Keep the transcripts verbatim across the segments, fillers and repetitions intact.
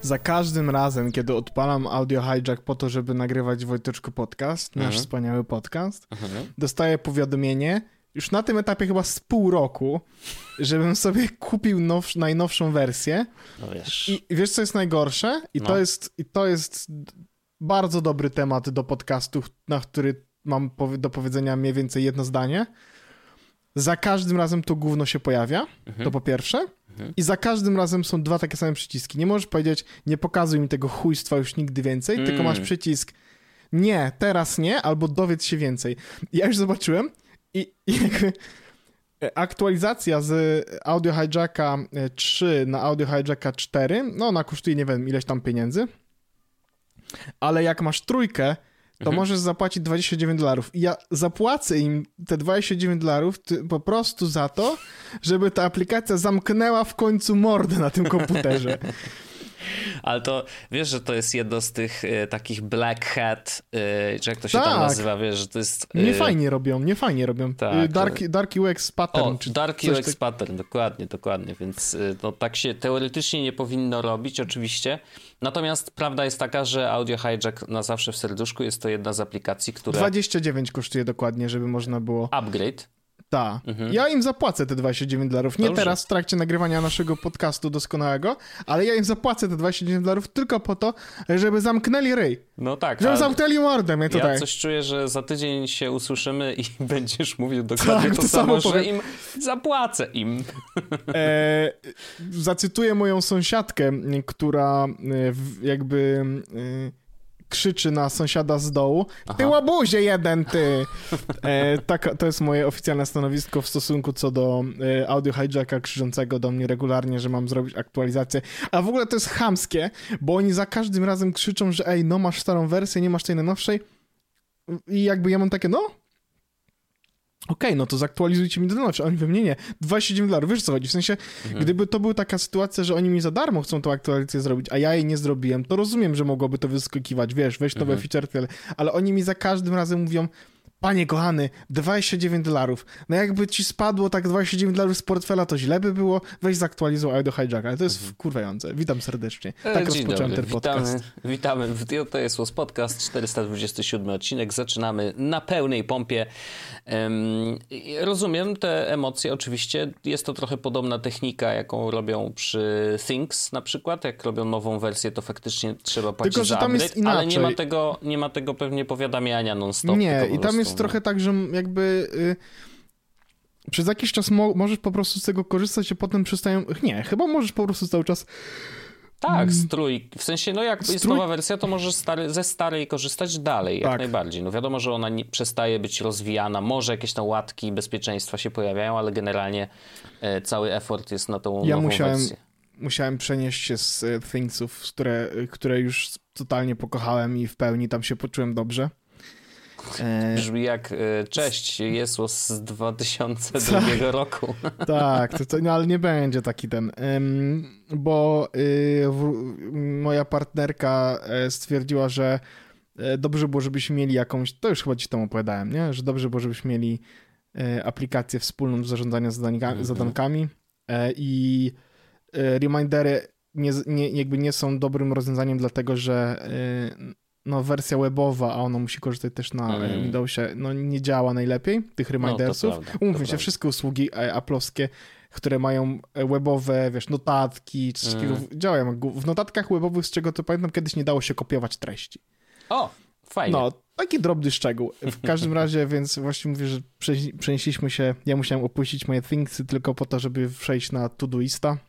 Za każdym razem, kiedy odpalam Audio Hijack po to, żeby nagrywać Wojteczku podcast, nasz mhm. wspaniały podcast, mhm. dostaję powiadomienie, już na tym etapie chyba z pół roku, żebym sobie kupił now, najnowszą wersję. No wiesz. I wiesz, co jest najgorsze? I, no. to jest, I to jest bardzo dobry temat do podcastu, na który mam do powiedzenia mniej więcej jedno zdanie. Za każdym razem to gówno się pojawia, mhm. to po pierwsze. Mhm. I za każdym razem są dwa takie same przyciski. Nie możesz powiedzieć, nie pokazuj mi tego chujstwa już nigdy więcej, mm. tylko masz przycisk nie, teraz nie, albo dowiedz się więcej. I ja już zobaczyłem i, i jakby aktualizacja z Audio Hijacka trzy na Audio Hijacka cztery, no ona kosztuje nie wiem ileś tam pieniędzy, ale jak masz trójkę, to mhm. możesz zapłacić dwadzieścia dziewięć dolarów. I ja zapłacę im te dwadzieścia dziewięć dolarów po prostu za to, żeby ta aplikacja zamknęła w końcu mordę na tym komputerze. Ale to wiesz, że to jest jedno z tych y, takich black hat, y, czy jak to się tak. tam nazywa, wiesz, że to jest... Y... Nie fajnie robią, nie fajnie robią. Tak. Dark, dark U X pattern. O, czy dark U X tak... pattern, dokładnie, dokładnie, więc y, no, tak się teoretycznie nie powinno robić, oczywiście. Natomiast prawda jest taka, że Audio Hijack na zawsze w serduszku jest to jedna z aplikacji, która... dwadzieścia dziewięć kosztuje dokładnie, żeby można było... Upgrade. Tak. Mhm. Ja im zapłacę te dwadzieścia dziewięć dolarów. Nie Dobrze. teraz w trakcie nagrywania naszego podcastu doskonałego, ale ja im zapłacę te dwadzieścia dziewięć dolarów tylko po to, żeby zamknęli ryj. No tak. Żeby zamknęli mordę mnie tutaj. Ja coś czuję, że za tydzień się usłyszymy i będziesz mówił dokładnie tak, to, to samo, samo że im zapłacę im. E, zacytuję moją sąsiadkę, która jakby... krzyczy na sąsiada z dołu, Aha. ty łabuzie jeden, ty! E, tak, to jest moje oficjalne stanowisko w stosunku co do e, Audio Hijacka krzyczącego do mnie regularnie, że mam zrobić aktualizację. A w ogóle to jest chamskie, bo oni za każdym razem krzyczą, że ej, no masz starą wersję, nie masz tej najnowszej i jakby ja mam takie, no okej, okay, no to zaktualizujcie mi do najnowszej. Oni we mnie nie. dwadzieścia dziewięć dolarów, wiesz co chodzi? W sensie, mhm. gdyby to była taka sytuacja, że oni mi za darmo chcą tą aktualizację zrobić, a ja jej nie zrobiłem, to rozumiem, że mogłoby to wyskakiwać, wiesz, weź nowe mhm. feature, ale oni mi za każdym razem mówią, panie kochany, dwadzieścia dziewięć dolarów. No jakby ci spadło tak dwadzieścia dziewięć dolarów z portfela, to źle by było. Weź zaktualizuj Audio Hijack, ale to jest mhm. wkurwające. Witam serdecznie. Tak Dzień rozpocząłem dobry. ten podcast. Witamy, witamy. To jest Łos Podcast, czterysta dwudziesty siódmy odcinek. Zaczynamy na pełnej pompie. Um, rozumiem te emocje, oczywiście. Jest to trochę podobna technika, jaką robią przy Things na przykład. Jak robią nową wersję, to faktycznie trzeba płacić Tylko, że za tam upgrade, jest inaczej. ale nie ma tego, nie ma tego pewnie powiadamiania non-stop. Nie, i tam jest trochę tak, że jakby y, przez jakiś czas mo- możesz po prostu z tego korzystać, a potem przestają... Nie, chyba możesz po prostu cały czas... Tak, strój. W sensie, no jak strój... jest nowa wersja, to możesz stary, ze starej korzystać dalej, jak tak. najbardziej. No wiadomo, że ona nie, przestaje być rozwijana, może jakieś tam łatki bezpieczeństwa się pojawiają, ale generalnie e, cały effort jest na tą ja nową musiałem, wersję. Musiałem przenieść się z e, Thingsów, które, które już totalnie pokochałem i w pełni tam się poczułem dobrze. Brzmi jak cześć, jest Łos z dwa tysiące drugiego tak, roku. Tak, to, to, no, ale nie będzie taki ten, ym, bo y, w, moja partnerka stwierdziła, że dobrze było, żebyśmy mieli jakąś, to już chyba ci tam opowiadałem, nie? Że dobrze było, żebyśmy mieli y, aplikację wspólną do zarządzania zadanika, mm-hmm. zadankami y, i y, remindery nie, nie, jakby nie są dobrym rozwiązaniem, dlatego że y, no wersja webowa, a ona musi korzystać też na mm. Windowsie, no nie działa najlepiej, tych remindersów. No, Umówmy się, wszystkie usługi Apple'owskie, które mają webowe, wiesz, notatki, czy coś takiego, mm. działają. W notatkach webowych, z czego to pamiętam, kiedyś nie dało się kopiować treści. O, fajnie. No, taki drobny szczegół. W każdym razie, więc właśnie mówię, że przenieśliśmy się, ja musiałem opuścić moje Thingsy tylko po to, żeby przejść na Todoista.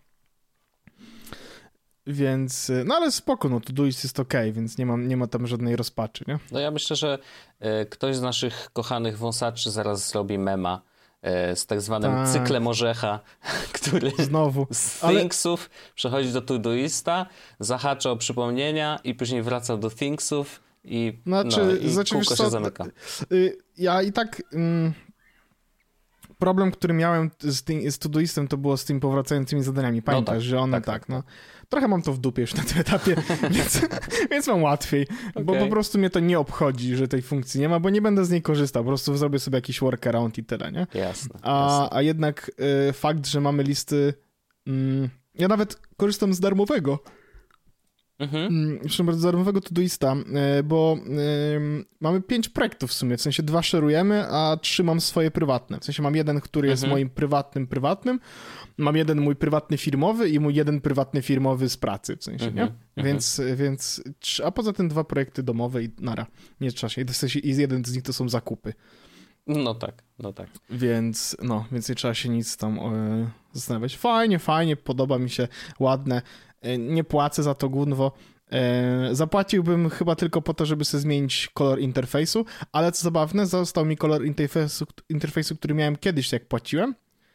Więc, no ale spoko, no Todoist jest okej, okay, więc nie ma, nie ma tam żadnej rozpaczy, nie? No ja myślę, że y, ktoś z naszych kochanych wąsaczy zaraz zrobi mema y, z tak zwanym tak. cyklem orzecha, który Znowu. z Thingsów ale... przechodzi do Todoista, zahacza o przypomnienia i później wraca do Thingsów i, znaczy, no, i znaczy, kółko się co, zamyka. Y, ja i tak... Mm... Problem, który miałem z, tym, z Todoistem, to było z tymi powracającymi zadaniami. Pamiętasz, no tak, że one tak, tak, tak, no. Trochę mam to w dupie już na tym etapie, więc, więc mam łatwiej, okay. bo po prostu mnie to nie obchodzi, że tej funkcji nie ma, bo nie będę z niej korzystał, po prostu zrobię sobie jakiś workaround i tyle, nie? Jasne. A, jasne. a jednak y, fakt, że mamy listy... Mm, ja nawet korzystam z darmowego Mhm. Zresztą bardzo darmowego Todoista, bo y, mamy pięć projektów w sumie, w sensie dwa szerujemy, a trzy mam swoje prywatne. W sensie mam jeden, który jest mhm. moim prywatnym, prywatnym, mam jeden mój prywatny firmowy i mój jeden prywatny firmowy z pracy, w sensie, mhm. nie? Więc, więc, a poza tym dwa projekty domowe i nara, nie trzeba się, w sensie i jeden z nich to są zakupy. No tak, no tak. Więc, no, więc nie trzeba się nic tam e, zastanawiać. Fajnie, fajnie, podoba mi się, ładne. E, nie płacę za to gówno. E, zapłaciłbym chyba tylko po to, żeby sobie zmienić kolor interfejsu, ale co zabawne, został mi kolor interfejsu, interfejsu który miałem kiedyś, jak płaciłem,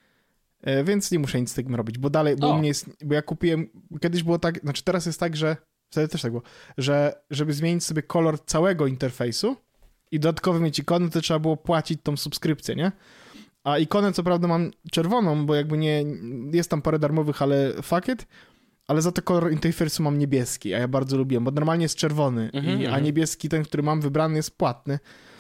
e, więc nie muszę nic z tym robić, bo dalej, bo u mnie jest, bo ja kupiłem, kiedyś było tak, znaczy teraz jest tak, że, wtedy też tak było, że żeby zmienić sobie kolor całego interfejsu, i dodatkowo mieć ikonę, to trzeba było płacić tą subskrypcję, nie? A ikonę co prawda mam czerwoną, bo jakby nie, jest tam parę darmowych, ale fuck it, ale za to kolor interfejsu mam niebieski, a ja bardzo lubiłem, bo normalnie jest czerwony, mm-hmm, i, a niebieski, ten, który mam wybrany, jest płatny,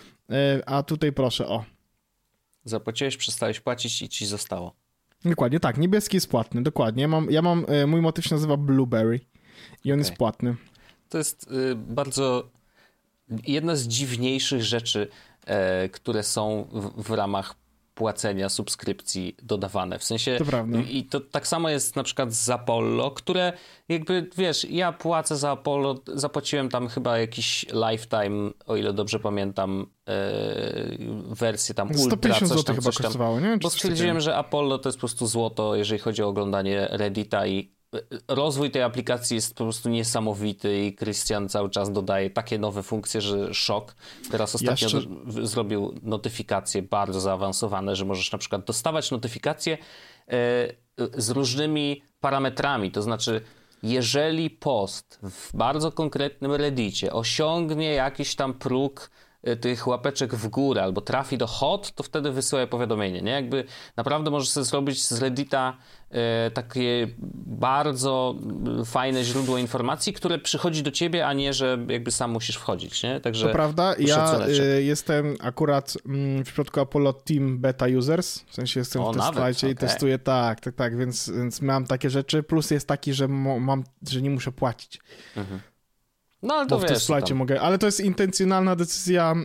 a tutaj proszę, o. Zapłaciłeś, przestałeś płacić i ci zostało. Dokładnie, tak, niebieski jest płatny, dokładnie. Ja mam, ja mam mój motyw się nazywa Blueberry i on okay. jest płatny. To jest y, bardzo... jedna z dziwniejszych rzeczy, e, które są w, w ramach płacenia subskrypcji dodawane. W sensie... To prawda. I to tak samo jest na przykład z Apollo, które jakby, wiesz, ja płacę za Apollo, zapłaciłem tam chyba jakiś lifetime, o ile dobrze pamiętam, e, wersję tam ultra, sto pięćdziesiąt coś tam, chyba coś tam. kosztowało, nie? Bo stwierdziłem, że Apollo to jest po prostu złoto, jeżeli chodzi o oglądanie Reddita i rozwój tej aplikacji jest po prostu niesamowity i Krystian cały czas dodaje takie nowe funkcje, że szok. Teraz ostatnio Jeszcze... do, zrobił notyfikacje bardzo zaawansowane, że możesz na przykład dostawać notyfikacje e, z różnymi parametrami, to znaczy jeżeli post w bardzo konkretnym Reddicie osiągnie jakiś tam próg tych łapeczek w górę albo trafi do hot, to wtedy wysyłaj powiadomienie, nie? Jakby naprawdę możesz sobie zrobić z Reddita e, takie bardzo fajne źródło informacji, które przychodzi do ciebie, a nie, że jakby sam musisz wchodzić, nie? Także to prawda, ja y, jestem akurat mm, w przypadku Apollo Team Beta Users, w sensie jestem o, w testflightie i okay. testuję, tak, tak, tak, więc, więc mam takie rzeczy, plus jest taki, że mo, mam, że nie muszę płacić. Mhm. No, ale to bo w testflightie mogę, ale to jest intencjonalna decyzja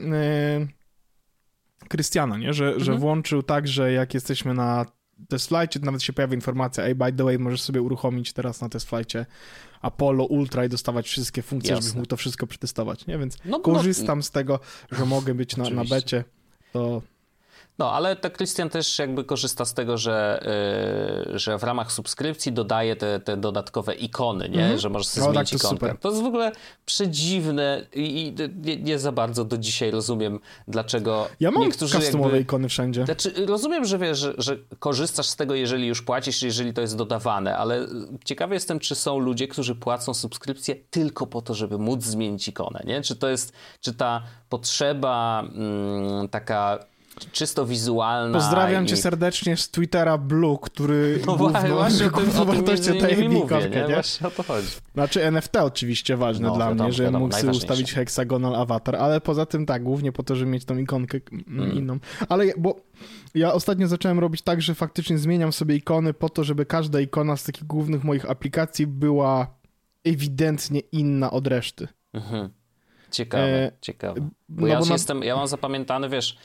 Krystiana, yy, nie? Że, mhm. że włączył tak, że jak jesteśmy na testflightie, to nawet się pojawia informacja, ej, by the way, możesz sobie uruchomić teraz na testflightie Apollo Ultra i dostawać wszystkie funkcje, Jasne. żebyś mógł to wszystko przetestować, nie? Więc no, korzystam no, z tego, że mogę być na, na becie, to... No, ale to Krystian też jakby korzysta z tego, że, yy, że w ramach subskrypcji dodaje te, te dodatkowe ikony, nie? Mm-hmm. Że możesz sobie no, zmienić tak, to ikonkę. Super. To jest w ogóle przedziwne i, i nie, nie za bardzo do dzisiaj rozumiem, dlaczego ja mam niektórzy customowe jakby, ikony wszędzie. Znaczy, rozumiem, że wiesz, że, że korzystasz z tego, jeżeli już płacisz, jeżeli to jest dodawane, ale ciekawy jestem, czy są ludzie, którzy płacą subskrypcję tylko po to, żeby móc zmienić ikonę, nie? Czy to jest, czy ta potrzeba mm, taka czysto wizualna. Pozdrawiam i... cię serdecznie z Twittera Blue, który no właśnie, właśnie o tym, o tym między innymi mówię, ikonkę, nie? nie? Właśnie o to chodzi. Znaczy N F T oczywiście ważne no, dla wiadomo, mnie, że wiadomo, mógł sobie ustawić hexagonal avatar, ale poza tym tak, głównie po to, żeby mieć tą ikonkę mm. inną. Ale bo ja ostatnio zacząłem robić tak, że faktycznie zmieniam sobie ikony po to, żeby każda ikona z takich głównych moich aplikacji była ewidentnie inna od reszty. Mhm. Ciekawe, e... ciekawe. Bo no ja, bo na... jestem, ja mam zapamiętane, wiesz,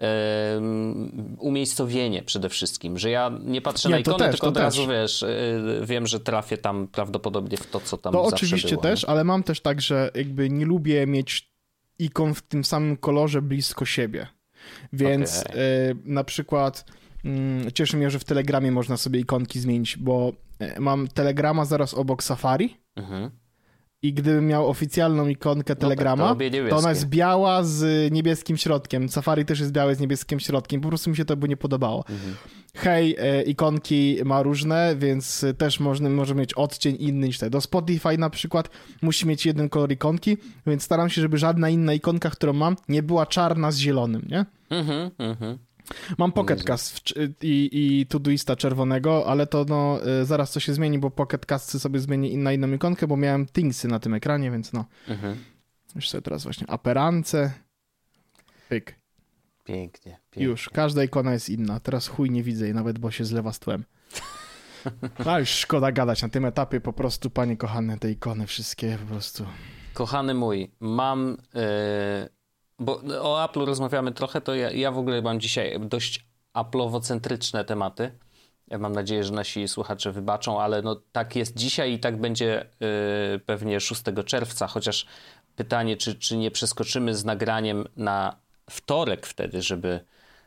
umiejscowienie przede wszystkim, że ja nie patrzę nie, na ikonę, też, tylko od też. razu wiesz, wiem, że trafię tam prawdopodobnie w to, co tam to zawsze oczywiście było. też, nie? ale mam też tak, że jakby nie lubię mieć ikon w tym samym kolorze blisko siebie, więc okay. y, na przykład y, cieszy mnie, że w Telegramie można sobie ikonki zmienić, bo y, mam Telegrama zaraz obok Safari, mhm. i gdybym miał oficjalną ikonkę Telegrama, no tak, to, to ona jest biała z niebieskim środkiem. Safari też jest białe z niebieskim środkiem. Po prostu mi się to by nie podobało. Mhm. Hej, e, ikonki ma różne, więc też można, może mieć odcień inny niż te. Do Spotify na przykład musi mieć jeden kolor ikonki, więc staram się, żeby żadna inna ikonka, którą mam, nie była czarna z zielonym, nie? Mhm, mhm. Mam Pocket Cast i, i Todoista czerwonego, ale to no zaraz to się zmieni, bo Pocket Cast sobie zmieni na inną ikonkę, bo miałem Thingsy na tym ekranie, więc no. Mhm. Już sobie teraz właśnie aperance. Pyk. Pięknie, pięknie. Już, każda ikona jest inna. Teraz chuj nie widzę jej nawet, bo się zlewa z tłem. A już szkoda gadać na tym etapie, po prostu, panie kochane, te ikony wszystkie po prostu. Kochany mój, mam, yy, bo o Apple'u rozmawiamy trochę, to ja, ja w ogóle mam dzisiaj dość Apple'owo-centryczne tematy. Ja mam nadzieję, że nasi słuchacze wybaczą, ale no tak jest dzisiaj i tak będzie yy, pewnie szóstego czerwca, chociaż pytanie, czy, czy nie przeskoczymy z nagraniem na wtorek wtedy, żeby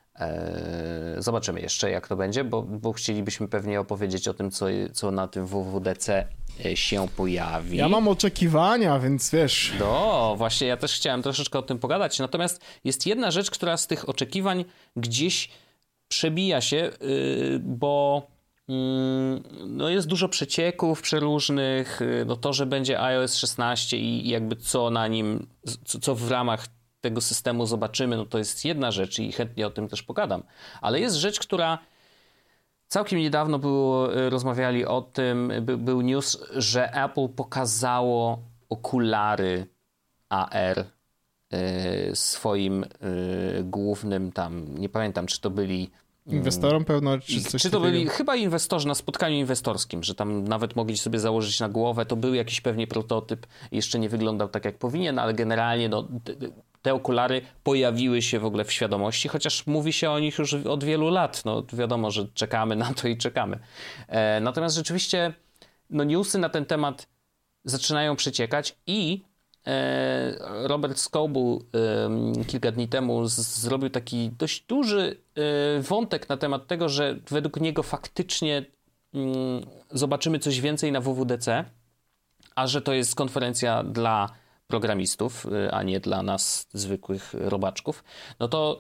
e, zobaczymy jeszcze, jak to będzie, bo, bo chcielibyśmy pewnie opowiedzieć o tym, co, co na tym W W D C się pojawi. Ja mam oczekiwania, więc wiesz... No, właśnie ja też chciałem troszeczkę o tym pogadać, natomiast jest jedna rzecz, która z tych oczekiwań gdzieś przebija się, yy, bo yy, no jest dużo przecieków przeróżnych, yy, no to, że będzie iOS szesnaście i jakby co na nim, co, co w ramach tego systemu zobaczymy, no to jest jedna rzecz i chętnie o tym też pogadam. Ale jest rzecz, która całkiem niedawno było, rozmawiali o tym, by, był news, że Apple pokazało okulary A R y, swoim y, głównym tam, nie pamiętam, czy to byli... Inwestorom pewno, czy coś Czy to byli takiego? chyba inwestorzy na spotkaniu inwestorskim, że tam nawet mogli sobie założyć na głowę, to był jakiś pewnie prototyp, jeszcze nie wyglądał tak jak powinien, ale generalnie no, te okulary pojawiły się w ogóle w świadomości, chociaż mówi się o nich już od wielu lat, no wiadomo, że czekamy na to i czekamy. E, natomiast rzeczywiście no, newsy na ten temat zaczynają przeciekać i Robert Scoble kilka dni temu zrobił taki dość duży wątek na temat tego, że według niego faktycznie zobaczymy coś więcej na W W D C, a że to jest konferencja dla programistów, a nie dla nas zwykłych robaczków, no to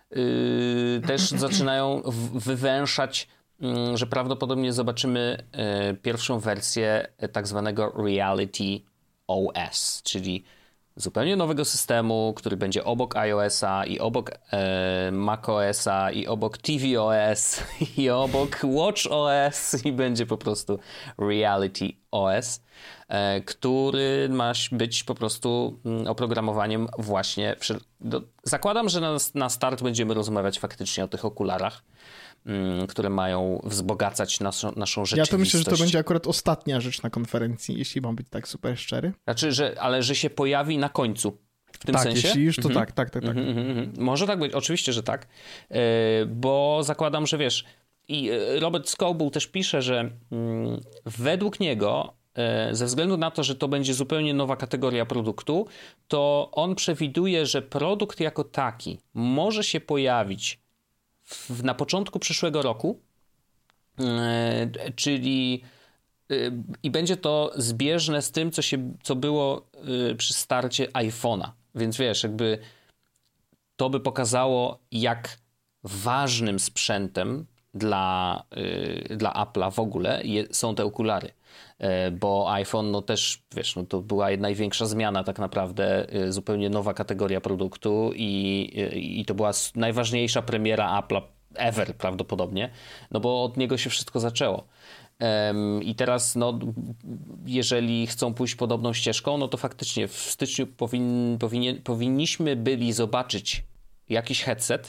też zaczynają wywęszać, że prawdopodobnie zobaczymy pierwszą wersję tak zwanego Reality O S, czyli zupełnie nowego systemu, który będzie obok iOS-a i obok e, macOS-a i obok tvOS i obok watchOS i będzie po prostu Reality O S, e, który ma być po prostu mm, oprogramowaniem właśnie... Do, zakładam, że na, na start będziemy rozmawiać faktycznie o tych okularach, które mają wzbogacać naszą, naszą rzeczywistość. Ja to myślę, że to będzie akurat ostatnia rzecz na konferencji, jeśli mam być tak super szczery. Znaczy, że, ale że się pojawi na końcu. W tym tak, sensie? jeśli już to mhm. tak, tak, tak. tak. Mhm, mhm. Może tak być, oczywiście, że tak. Yy, bo zakładam, że wiesz, i Robert Scoble też pisze, że yy, według niego, yy, ze względu na to, że to będzie zupełnie nowa kategoria produktu, to on przewiduje, że produkt jako taki może się pojawić W, na początku przyszłego roku, yy, czyli yy, i będzie to zbieżne z tym, co, się, co było yy, przy starcie iPhone'a. Więc wiesz, jakby to by pokazało, jak ważnym sprzętem dla, yy, dla Apple'a w ogóle je, są te okulary. Yy, bo iPhone, no też, wiesz, no to była największa zmiana tak naprawdę, yy, zupełnie nowa kategoria produktu i, yy, i to była najważniejsza premiera Apple'a ever prawdopodobnie, no bo od niego się wszystko zaczęło. Um, I teraz, no, jeżeli chcą pójść podobną ścieżką, no to faktycznie w styczniu powin, powinien, powinniśmy byli zobaczyć jakiś headset.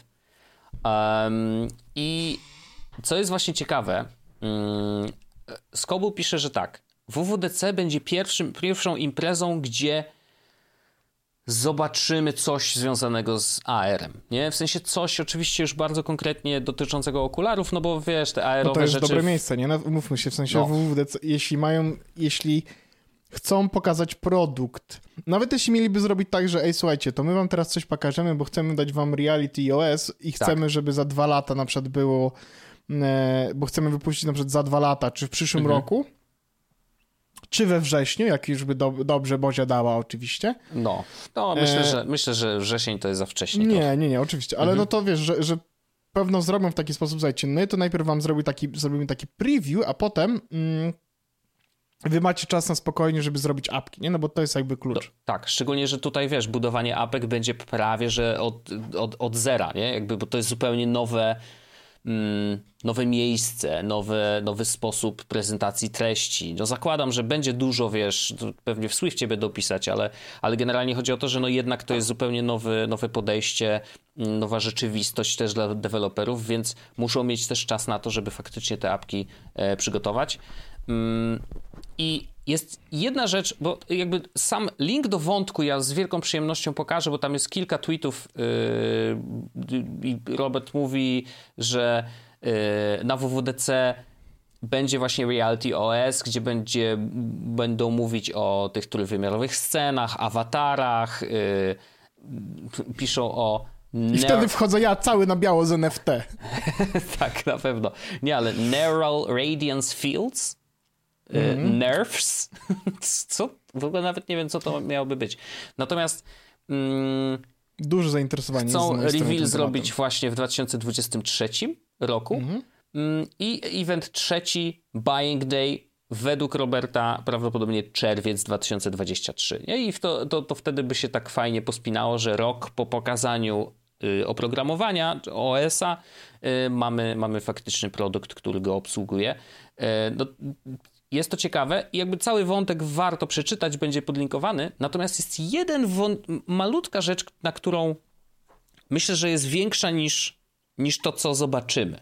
Um, I co jest właśnie ciekawe, um, Scoble pisze, że tak, W W D C będzie pierwszym, pierwszą imprezą, gdzie zobaczymy coś związanego z A R-em, nie? W sensie coś oczywiście już bardzo konkretnie dotyczącego okularów, no bo wiesz, te A R-owe rzeczy... No to jest rzeczy... dobre miejsce, nie? No, mówmy się, w sensie No. W W D C, jeśli mają, jeśli chcą pokazać produkt, nawet jeśli mieliby zrobić tak, że ej, słuchajcie, to my wam teraz coś pokażemy, bo chcemy dać wam Reality O S i chcemy, tak. żeby za dwa lata na przykład było, e, bo chcemy wypuścić na przykład za dwa lata, czy w przyszłym mhm. roku, czy we wrześniu, jak już by do, dobrze Bozia dała oczywiście. No, no myślę, e... że, myślę, że wrzesień to jest za wcześnie. Nie, trochę. nie, nie, oczywiście, ale mhm. no to wiesz, że, że pewno zrobią w taki sposób, słuchajcie, no to najpierw wam zrobi taki, zrobimy taki preview, a potem mm, wy macie czas na spokojnie, żeby zrobić apki, nie? No bo to jest jakby klucz. To, tak, szczególnie, że tutaj wiesz, budowanie apek będzie prawie, że od, od, od zera, nie? Jakby, bo to jest zupełnie nowe nowe miejsce, nowy, nowy sposób prezentacji treści. No zakładam, że będzie dużo, wiesz, pewnie w Swiftie będą pisać, ale, ale generalnie chodzi o to, że no jednak to jest zupełnie nowy, nowe podejście nowa rzeczywistość też dla deweloperów, więc muszą mieć też czas na to, żeby faktycznie te apki e, przygotować. Mm, I jest jedna rzecz, bo jakby sam link do wątku ja z wielką przyjemnością pokażę, bo tam jest kilka tweetów i yy, Robert mówi, że yy, na W W D C będzie właśnie Reality O S, gdzie będzie, będą mówić o tych trójwymiarowych scenach, awatarach, yy, piszą o Ner- I wtedy wchodzę ja cały na biało z N F T. Tak, na pewno. Nie, ale Neural Radiance Fields, mm-hmm. Nerfs, co? W ogóle nawet nie wiem, co to miałoby być. Natomiast mm, duże zainteresowanie. Chcą reveal zrobić właśnie w dwa tysiące dwudziestym trzecim roku mm-hmm. i event trzeci, Buying Day, według Roberta prawdopodobnie czerwiec dwa tysiące dwudziesty trzeci. I to, to, to wtedy by się tak fajnie pospinało, że rok po pokazaniu y, oprogramowania O S-a y, mamy, mamy faktyczny produkt, który go obsługuje. Y, no, jest to ciekawe i jakby cały wątek warto przeczytać, będzie podlinkowany. Natomiast jest jeden wą- malutka rzecz, na którą myślę, że jest większa niż, niż to, co zobaczymy.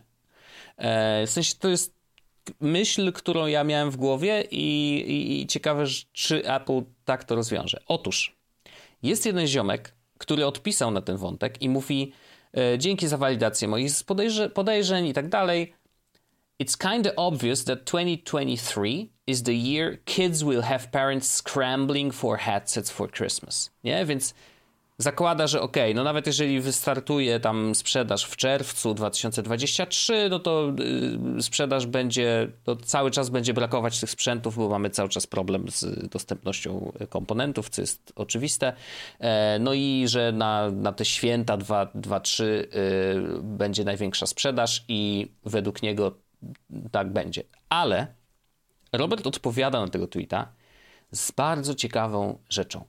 E, w sensie to jest myśl, którą ja miałem w głowie i, i, i ciekawe, czy Apple tak to rozwiąże. Otóż jest jeden ziomek, który odpisał na ten wątek i mówi e, dzięki za walidację moich podejrze- podejrzeń i tak dalej. It's kind of obvious that twenty twenty-three is the year kids will have parents scrambling for headsets for Christmas. Nie? Więc zakłada, że okej, okay, no nawet jeżeli wystartuje tam sprzedaż w czerwcu dwa tysiące dwudziestym trzecim, no to yy, sprzedaż będzie, to cały czas będzie brakować tych sprzętów, bo mamy cały czas problem z dostępnością komponentów, co jest oczywiste. E, no i że na, na te święta dwa trzy yy, będzie największa sprzedaż i według niego tak będzie. Ale Robert odpowiada na tego tweeta z bardzo ciekawą rzeczą.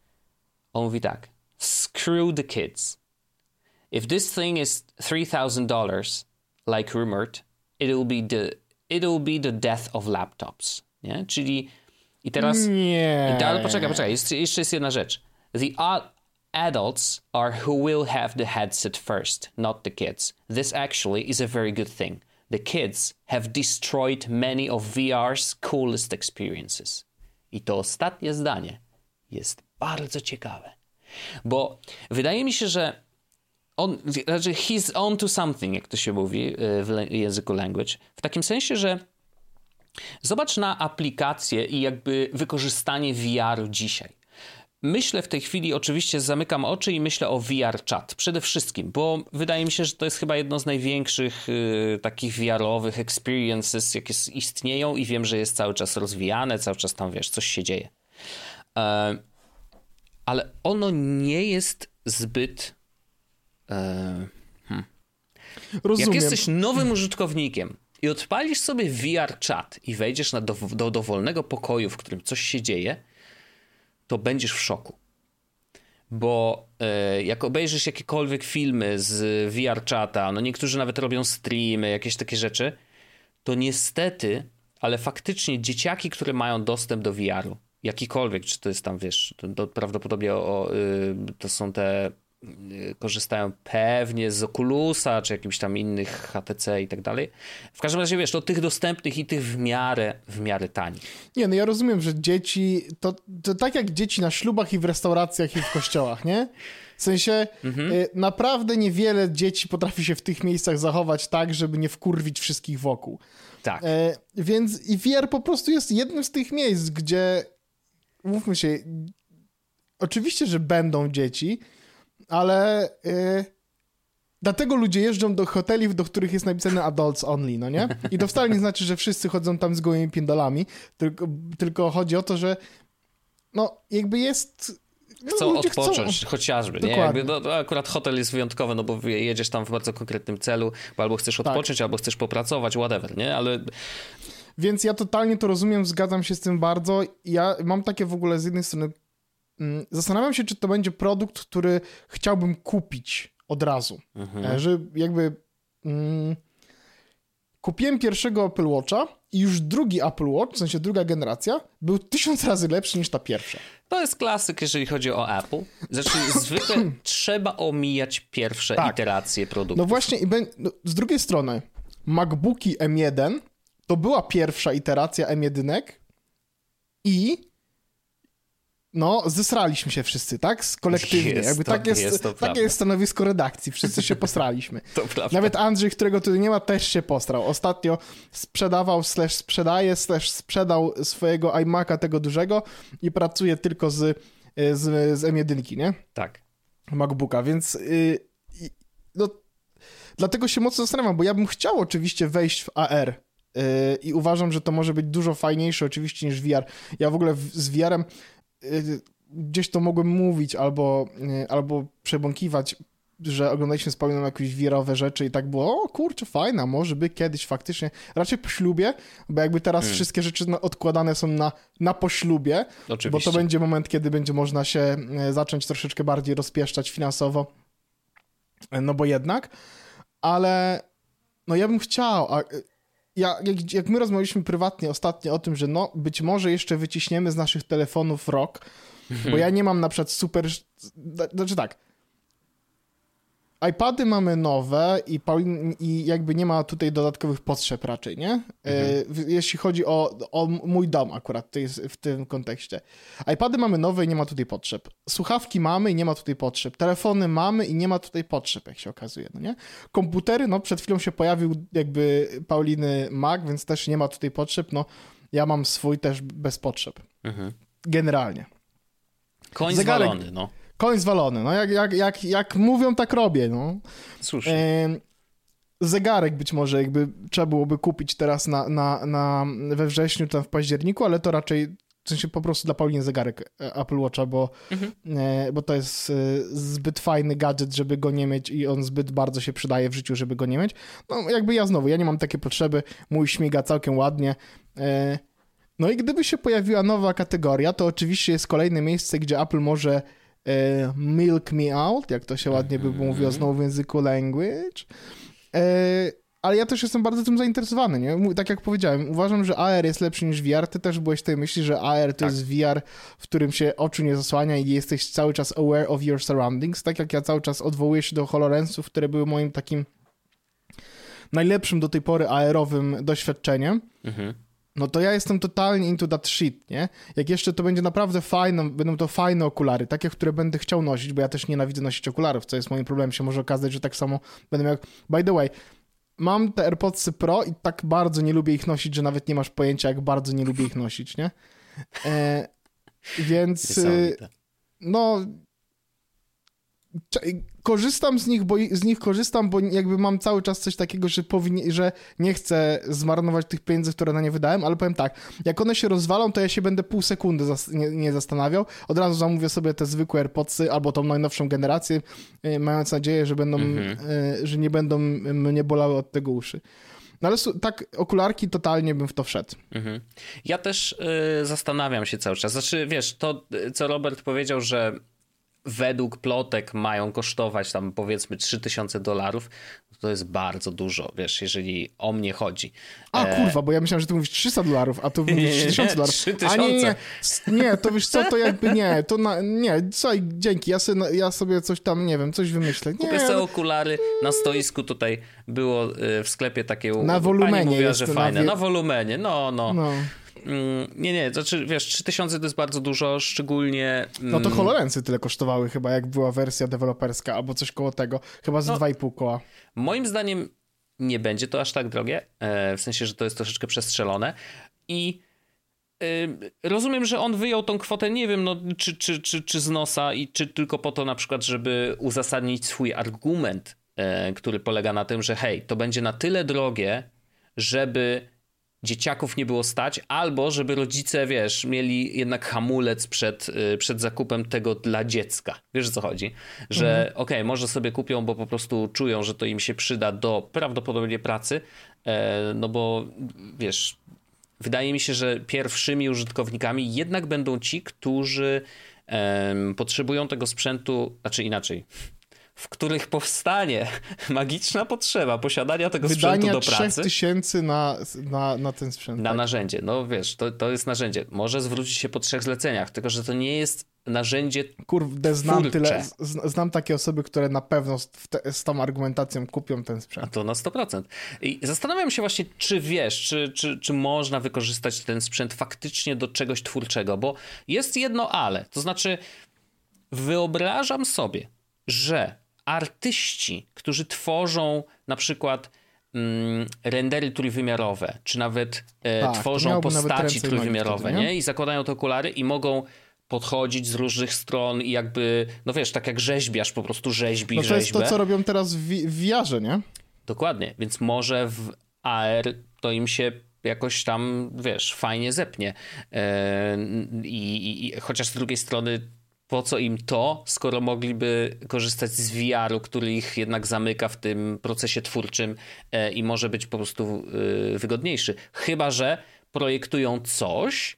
On mówi tak: screw the kids. If this thing is three thousand dollars, like rumored, it'll be the it'll be the death of laptops. Nie? Czyli i teraz... Nie. I, ale poczekaj, poczekaj. Jest, jeszcze jest jedna rzecz. The a- adults are who will have the headset first, not the kids. This actually is a very good thing. The kids have destroyed many of V R's coolest experiences. I to ostatnie zdanie jest bardzo ciekawe. Bo wydaje mi się, że on, znaczy he's on to something, jak to się mówi w języku language. W takim sensie, że zobacz na aplikację i jakby wykorzystanie V R-u dzisiaj. Myślę w tej chwili, oczywiście zamykam oczy i myślę o V R Chat przede wszystkim, bo wydaje mi się, że to jest chyba jedno z największych y, takich V R-owych experiences, jakie istnieją i wiem, że jest cały czas rozwijane, cały czas tam, wiesz, coś się dzieje. E, ale ono nie jest zbyt... E, hmm. Rozumiem. Jak jesteś nowym użytkownikiem i odpalisz sobie V R Chat i wejdziesz na do, do dowolnego pokoju, w którym coś się dzieje, to będziesz w szoku. Bo e, jak obejrzysz jakiekolwiek filmy z V R Chata, no niektórzy nawet robią streamy, jakieś takie rzeczy, to niestety, ale faktycznie dzieciaki, które mają dostęp do V R-u, jakikolwiek, czy to jest tam, wiesz, to, to prawdopodobnie o, y, to są te, y, korzystają pewnie z Oculusa, czy jakimś tam innych H T C i tak dalej. W każdym razie, wiesz, to tych dostępnych i tych w miarę, w miarę tanich. Nie, no ja rozumiem, że dzieci, to, to tak jak dzieci na ślubach i w restauracjach i w kościołach, nie? W sensie mhm. y, naprawdę niewiele dzieci potrafi się w tych miejscach zachować tak, żeby nie wkurwić wszystkich wokół. Tak. E, więc i V R po prostu jest jednym z tych miejsc, gdzie mówmy się, oczywiście, że będą dzieci, ale y, dlatego ludzie jeżdżą do hoteli, do których jest napisane adults only, no nie? I to wcale nie znaczy, że wszyscy chodzą tam z gołymi pindolami, tylko, tylko chodzi o to, że no jakby jest... No, chcą odpocząć, chcą. chociażby. Nie? Jakby, no, no, akurat hotel jest wyjątkowy, no bo jedziesz tam w bardzo konkretnym celu, bo albo chcesz odpocząć, tak. albo chcesz popracować, whatever, nie? Ale... Więc ja totalnie to rozumiem, zgadzam się z tym bardzo. Ja mam takie w ogóle z jednej strony... Mm, zastanawiam się, czy to będzie produkt, który chciałbym kupić od razu. Mhm. Że jakby... Mm, kupiłem pierwszego Apple Watcha i już drugi Apple Watch, w sensie druga generacja, był tysiąc razy lepszy niż ta pierwsza. To jest klasyk, jeżeli chodzi o Apple. Znaczy, zwykle trzeba omijać pierwsze tak. iteracje produktów. No właśnie, i be... no, z drugiej strony, MacBooki M jeden to była pierwsza iteracja M jeden i no, zesraliśmy się wszyscy, tak? Kolektywnie. Jest Jakby to, tak jest, jest to takie jest stanowisko redakcji. Wszyscy się posraliśmy. To prawda. Nawet Andrzej, którego tu nie ma, też się posrał. Ostatnio sprzedawał, slash sprzedaje, slash sprzedał swojego iMac'a tego dużego i pracuje tylko z, z, z M jeden, nie? Tak. MacBooka, więc yy, no, dlatego się mocno zastanawiam, bo ja bym chciał oczywiście wejść w A R yy, i uważam, że to może być dużo fajniejsze oczywiście niż V R. Ja w ogóle w, z V R-em gdzieś to mogłem mówić albo, albo przebąkiwać, że oglądaliśmy z Pauliną jakieś wirowe rzeczy i tak było, o kurczę, fajna, może by kiedyś faktycznie, raczej po ślubie, bo jakby teraz hmm. wszystkie rzeczy odkładane są na, na poślubie, Oczywiście. Bo to będzie moment, kiedy będzie można się zacząć troszeczkę bardziej rozpieszczać finansowo, no bo jednak, ale no ja bym chciał, a Ja, jak, jak my rozmawialiśmy prywatnie ostatnio o tym, że no być może jeszcze wyciśniemy z naszych telefonów rok, mhm. bo ja nie mam na przykład super... Znaczy tak, iPady mamy nowe i, Paulin, i jakby nie ma tutaj dodatkowych potrzeb raczej, nie? Mhm. E, jeśli chodzi o, o mój dom akurat to jest w tym kontekście. iPady mamy nowe i nie ma tutaj potrzeb. Słuchawki mamy i nie ma tutaj potrzeb. Telefony mamy i nie ma tutaj potrzeb, jak się okazuje, no nie? Komputery, no przed chwilą się pojawił jakby Pauliny Mac, więc też nie ma tutaj potrzeb, no ja mam swój też bez potrzeb. Mhm. Generalnie. Koń Zegarek... zwalony, no. Koń zwalony, no jak, jak, jak, jak mówią, tak robię, no. Słusznie. E, zegarek być może jakby trzeba byłoby kupić teraz na, na, na, we wrześniu, tam w październiku, ale to raczej, w sensie po prostu dla Pauliny zegarek Apple Watcha, bo, mhm. e, bo to jest e, zbyt fajny gadżet, żeby go nie mieć i on zbyt bardzo się przydaje w życiu, żeby go nie mieć. No jakby ja znowu, ja nie mam takiej potrzeby, mój śmiga całkiem ładnie. E, no i gdyby się pojawiła nowa kategoria, to oczywiście jest kolejne miejsce, gdzie Apple może E, milk me out, jak to się ładnie by mówiło znowu w języku language. E, ale ja też jestem bardzo tym zainteresowany, nie? Tak jak powiedziałem, uważam, że A R jest lepszy niż V R. Ty też byłeś tej myśli, że A R to tak. jest V R, w którym się oczu nie zasłania i jesteś cały czas aware of your surroundings. Tak jak ja cały czas odwołuję się do HoloLensów, które były moim takim najlepszym do tej pory A R-owym doświadczeniem. Mhm. No to ja jestem totalnie into that shit, nie? Jak jeszcze to będzie naprawdę fajne, będą to fajne okulary, takie, które będę chciał nosić, bo ja też nienawidzę nosić okularów, co jest moim problemem, się może okazać, że tak samo będę miał... By the way, mam te AirPodsy Pro i tak bardzo nie lubię ich nosić, że nawet nie masz pojęcia, jak bardzo nie lubię ich nosić, nie? E, więc... No... Korzystam z nich, bo z nich korzystam, bo jakby mam cały czas coś takiego, że powinien, że nie chcę zmarnować tych pieniędzy, które na nie wydałem, ale powiem tak, jak one się rozwalą, to ja się będę pół sekundy zas- nie, nie zastanawiał. Od razu zamówię sobie te zwykłe AirPodsy albo tą najnowszą generację, yy, mając nadzieję, że będą, mm-hmm. yy, że nie będą mnie bolały od tego uszy. No ale tak, okularki totalnie bym w to wszedł. Mhm. Ja też yy, zastanawiam się cały czas. Znaczy, wiesz, to co Robert powiedział, że według plotek mają kosztować tam powiedzmy trzy tysiące dolarów, to jest bardzo dużo, wiesz, jeżeli o mnie chodzi. A e... kurwa, bo ja myślałem, że ty mówisz trzysta dolarów, a tu mówisz trzy tysiące dolarów. trzy tysiące. A nie, nie, nie, to wiesz co, to jakby nie, to na, nie, słuchaj, dzięki, ja sobie, ja sobie coś tam, nie wiem, coś wymyślę. Nie, Kupię sobie okulary, na stoisku tutaj było w sklepie takie... Na wolumenie pani mówiła, jest że to fajne, na, wie... na wolumenie, no, no. no. Nie, nie, znaczy wiesz, trzy tysiące to jest bardzo dużo, szczególnie... No to HoloLensy tyle kosztowały chyba, jak była wersja deweloperska, albo coś koło tego, chyba z no, dwa i pół koła. Moim zdaniem nie będzie to aż tak drogie, w sensie, że to jest troszeczkę przestrzelone i rozumiem, że on wyjął tą kwotę, nie wiem, no, czy, czy, czy, czy z nosa i czy tylko po to na przykład, żeby uzasadnić swój argument, który polega na tym, że hej, to będzie na tyle drogie, żeby dzieciaków nie było stać, albo żeby rodzice, wiesz, mieli jednak hamulec przed, przed zakupem tego dla dziecka. Wiesz, o co chodzi? Że mhm. okej, okay, może sobie kupią, bo po prostu czują, że to im się przyda do prawdopodobnie pracy, no bo wiesz, wydaje mi się, że pierwszymi użytkownikami jednak będą ci, którzy potrzebują tego sprzętu, znaczy inaczej, w których powstanie magiczna potrzeba posiadania tego Wydania sprzętu do pracy. trzech tysięcy na, na, na ten sprzęt. Na tak. narzędzie. No wiesz, to, to jest narzędzie. Może zwrócić się po trzech zleceniach, tylko że to nie jest narzędzie Kurde, znam twórcze. tyle, z, znam takie osoby, które na pewno z, te, z tą argumentacją kupią ten sprzęt. A to na sto procent. I zastanawiam się właśnie, czy wiesz, czy, czy, czy można wykorzystać ten sprzęt faktycznie do czegoś twórczego, bo jest jedno ale, to znaczy wyobrażam sobie, że artyści, którzy tworzą na przykład mm, rendery trójwymiarowe, czy nawet e, tak, tworzą postaci wtedy, trójwymiarowe, nie? nie? I zakładają te okulary i mogą podchodzić z różnych stron i jakby, no wiesz, tak jak rzeźbiarz, po prostu rzeźbi no to rzeźbę. jest to, co robią teraz w, w V R-ze, nie? Dokładnie, więc może w A R to im się jakoś tam, wiesz, fajnie zepnie. E, i, i, chociaż z drugiej strony po co im to, skoro mogliby korzystać z V R-u, który ich jednak zamyka w tym procesie twórczym e, i może być po prostu e, wygodniejszy. Chyba że projektują coś,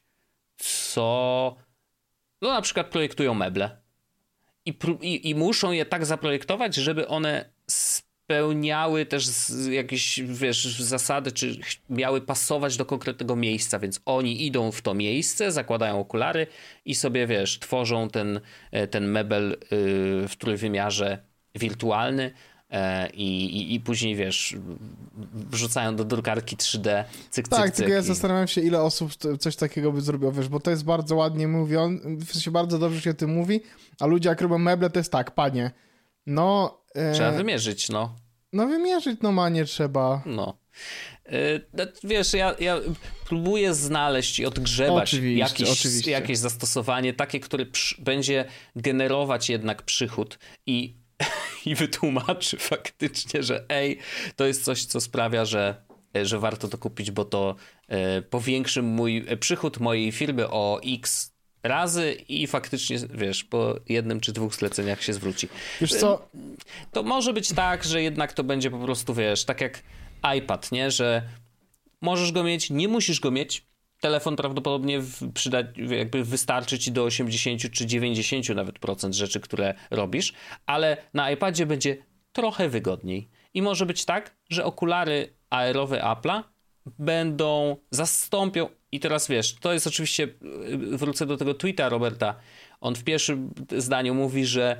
co no na przykład projektują meble i, i, i muszą je tak zaprojektować, żeby one spełniały też jakieś, wiesz, zasady, czy miały pasować do konkretnego miejsca, więc oni idą w to miejsce, zakładają okulary i sobie, wiesz, tworzą ten, ten mebel w trójwymiarze wirtualny i, i, i później, wiesz, wrzucają do drukarki trzy D, cyk, tak, cyk, cyk. tylko ja i... zastanawiam się, ile osób coś takiego by zrobiło, wiesz, bo to jest bardzo ładnie mówione, w sensie bardzo dobrze się o tym mówi, a ludzie jak robią meble, to jest tak, panie, no... E... Trzeba wymierzyć, no. No wymierzyć, no ma, nie trzeba. No. Yy, wiesz, ja, ja próbuję znaleźć i odgrzebać oczywiście, jakieś, oczywiście. jakieś zastosowanie, takie, które przy, będzie generować jednak przychód i, i wytłumaczy faktycznie, że ej, to jest coś, co sprawia, że, że warto to kupić, bo to yy, powiększy mój przychód mojej firmy o X razy i faktycznie, wiesz, po jednym czy dwóch zleceniach się zwróci. Wiesz co? To może być tak, że jednak to będzie po prostu, wiesz, tak jak iPad, nie? Że możesz go mieć, nie musisz go mieć. Telefon prawdopodobnie przyda, jakby wystarczy ci do osiemdziesiąt czy dziewięćdziesiąt nawet procent rzeczy, które robisz, ale na iPadzie będzie trochę wygodniej. I może być tak, że okulary A R-owe Apple'a będą, zastąpią. I teraz wiesz, to jest oczywiście, wrócę do tego tweeta Roberta, on w pierwszym zdaniu mówi, że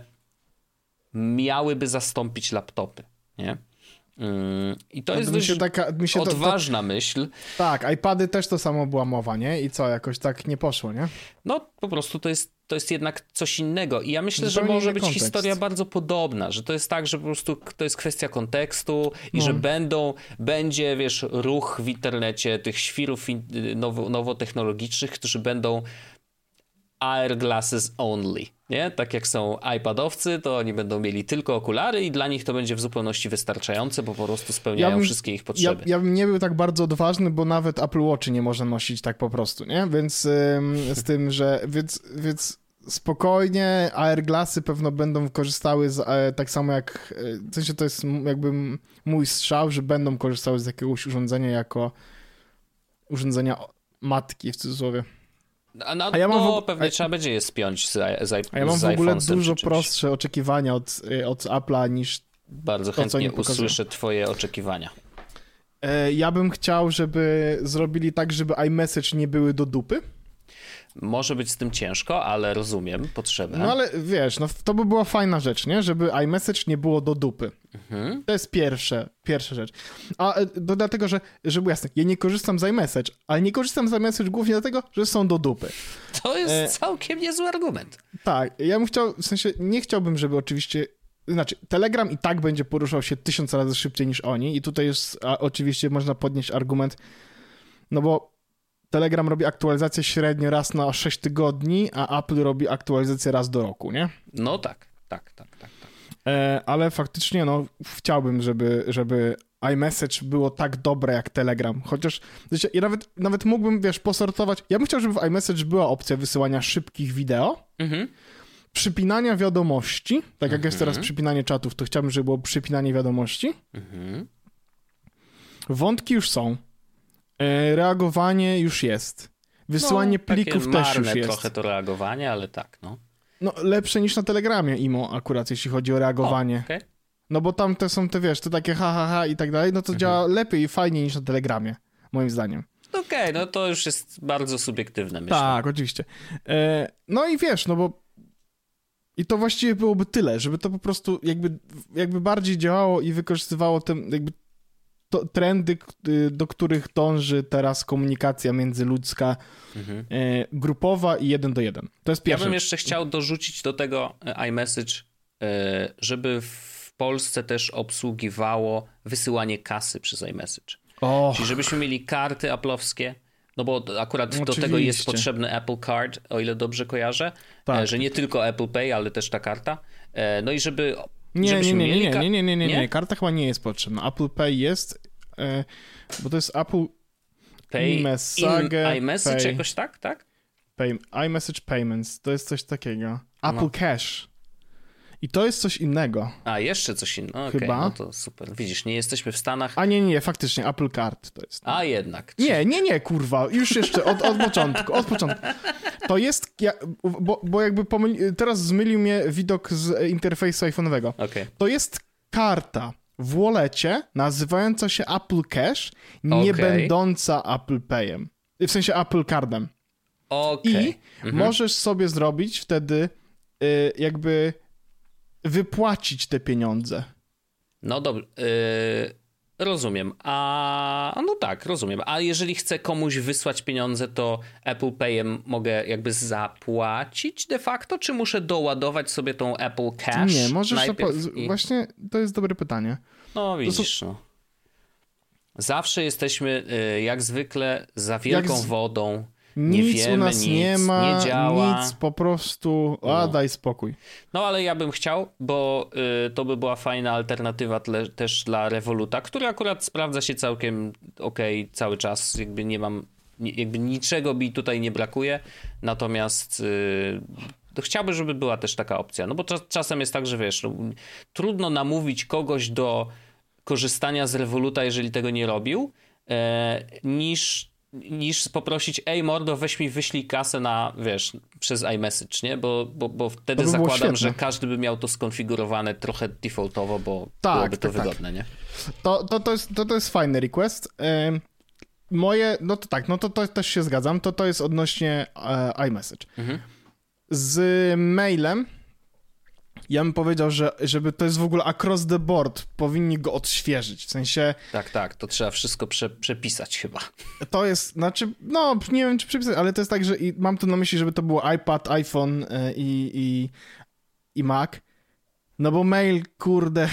miałyby zastąpić laptopy, nie? I to jest dość taka, mi się odważna to, to, myśl. Tak, iPady też to samo była mowa, nie? I co, jakoś tak nie poszło, nie? No, po prostu to jest, to jest jednak coś innego. I ja myślę, zupełnie że może być kontekst. Historia bardzo podobna, że to jest tak, że po prostu to jest kwestia kontekstu i no. że będą, będzie, wiesz, ruch w internecie tych świrów nowo, nowotechnologicznych, którzy będą A R glasses only, nie? Tak jak są iPadowcy, to oni będą mieli tylko okulary i dla nich to będzie w zupełności wystarczające, bo po prostu spełniają ja bym, wszystkie ich potrzeby. Ja, ja bym nie był tak bardzo odważny, bo nawet Apple Watchy nie można nosić tak po prostu, nie? Więc ym, z tym, że więc, więc spokojnie A R glassy pewno będą korzystały z, e, tak samo jak, w sensie to jest jakby mój strzał, że będą korzystały z jakiegoś urządzenia jako urządzenia matki w cudzysłowie. A, no, a ja mam no, w... pewnie a... trzeba będzie je spiąć z, z, z A ja mam w ogóle dużo prostsze oczekiwania od, od Apple'a niż Bardzo to, chętnie usłyszę twoje oczekiwania. Ja bym chciał, żeby zrobili tak, żeby iMessage nie były do dupy. Może być z tym ciężko, ale rozumiem potrzebę. No ale wiesz, no to by była fajna rzecz, nie? Żeby iMessage nie było do dupy. Mhm. To jest pierwsze, pierwsza rzecz. A to dlatego, że, żeby jasne, ja nie korzystam z iMessage, ale nie korzystam z iMessage głównie dlatego, że są do dupy. To jest e... całkiem niezły argument. Tak, ja bym chciał, w sensie nie chciałbym, żeby oczywiście, znaczy Telegram i tak będzie poruszał się tysiąc razy szybciej niż oni i tutaj jest, a oczywiście można podnieść argument, no bo Telegram robi aktualizację średnio raz na sześć tygodni, a Apple robi aktualizację raz do roku, nie? No tak, tak, tak, tak. tak. E, ale faktycznie, no, chciałbym, żeby, żeby iMessage było tak dobre jak Telegram, chociaż wiecie, ja nawet, nawet mógłbym, wiesz, posortować, ja bym chciał, żeby w iMessage była opcja wysyłania szybkich wideo, mhm. przypinania wiadomości, tak jak mhm. jest teraz przypinanie czatów, to chciałbym, żeby było przypinanie wiadomości. Mhm. Wątki już są. Reagowanie już jest. Wysyłanie no, plików też już jest. trochę to reagowanie, ale tak, no. No, lepsze niż na Telegramie imo akurat, jeśli chodzi o reagowanie. O, okay. No bo tam te są te, wiesz, te takie ha, ha, ha i tak dalej, no to mhm. działa lepiej i fajniej niż na Telegramie, moim zdaniem. Okej, okay, no to już jest bardzo subiektywne, myślę. Tak, oczywiście. E, no i wiesz, no bo i to właściwie byłoby tyle, żeby to po prostu jakby, jakby bardziej działało i wykorzystywało te jakby to, trendy, do których dąży teraz komunikacja międzyludzka, mhm. e, grupowa i jeden do jeden. To jest pierwsze. Ja bym jeszcze chciał dorzucić do tego iMessage, e, żeby w Polsce też obsługiwało wysyłanie kasy przez iMessage. Oh. Czyli żebyśmy mieli karty Apple'owskie, no bo akurat Oczywiście. do tego jest potrzebny Apple Card, o ile dobrze kojarzę, tak. że nie tylko Apple Pay, ale też ta karta. No i żeby... Nie, nie, nie, nie, nie, nie, nie, nie, nie, karta chyba nie jest potrzebna. Apple Pay jest, bo to jest Apple Pay Message, in iMessage pay, jakoś tak, tak? Pay, iMessage Payments, to jest coś takiego. Apple no. Cash. I to jest coś innego. A, jeszcze coś innego. Okay, chyba. No to super. Widzisz, nie jesteśmy w Stanach. A nie, nie, faktycznie, Apple Card to jest. A, jednak. Nie, nie, nie, kurwa. Już jeszcze od, od początku, od początku. To jest, ja, bo, bo jakby pomyli, teraz zmylił mnie widok z interfejsu iPhone'owego. Okay. To jest karta w wallecie nazywająca się Apple Cash, nie okay. będąca Apple Payem. W sensie Apple Cardem. Okay. I mhm. możesz sobie zrobić wtedy y, jakby... wypłacić te pieniądze. No dobrze, yy, rozumiem. A no tak, rozumiem. A jeżeli chcę komuś wysłać pieniądze, to Apple Payem mogę jakby zapłacić de facto, czy muszę doładować sobie tą Apple Cash? Nie, możesz zapła- i... Właśnie to jest dobre pytanie. No widzisz, są... no. Zawsze jesteśmy yy, jak zwykle za wielką z... wodą. Nie nic wiemy, u nas nic, nie ma, nie działa. Nic, po prostu, a no. daj spokój. No ale ja bym chciał, bo y, to by była fajna alternatywa tle, też dla Revoluta, który akurat sprawdza się całkiem okej okay, cały czas, jakby nie mam, jakby niczego mi tutaj nie brakuje, natomiast y, to chciałbym, żeby była też taka opcja, no bo czas, czasem jest tak, że wiesz, no, trudno namówić kogoś do korzystania z Revoluta, jeżeli tego nie robił, e, niż niż poprosić, ej mordo, weź mi wyślij kasę na, wiesz, przez iMessage, nie? Bo, bo, bo wtedy by zakładam, świetne. że każdy by miał to skonfigurowane trochę defaultowo, bo tak, byłoby to tak, wygodne, tak. nie? To, to, to, jest, to, to jest fajny request. Yy, moje, no to tak, no to, to też się zgadzam, to, to jest odnośnie e, iMessage. Mhm. Z mailem ja bym powiedział, że żeby to jest w ogóle across the board, powinni go odświeżyć, w sensie... Tak, tak, to trzeba wszystko prze, przepisać chyba. To jest, znaczy, no nie wiem czy przepisać, ale to jest tak, że i mam tu na myśli, żeby to było iPad, iPhone y, i, i Mac, no bo mail, kurde...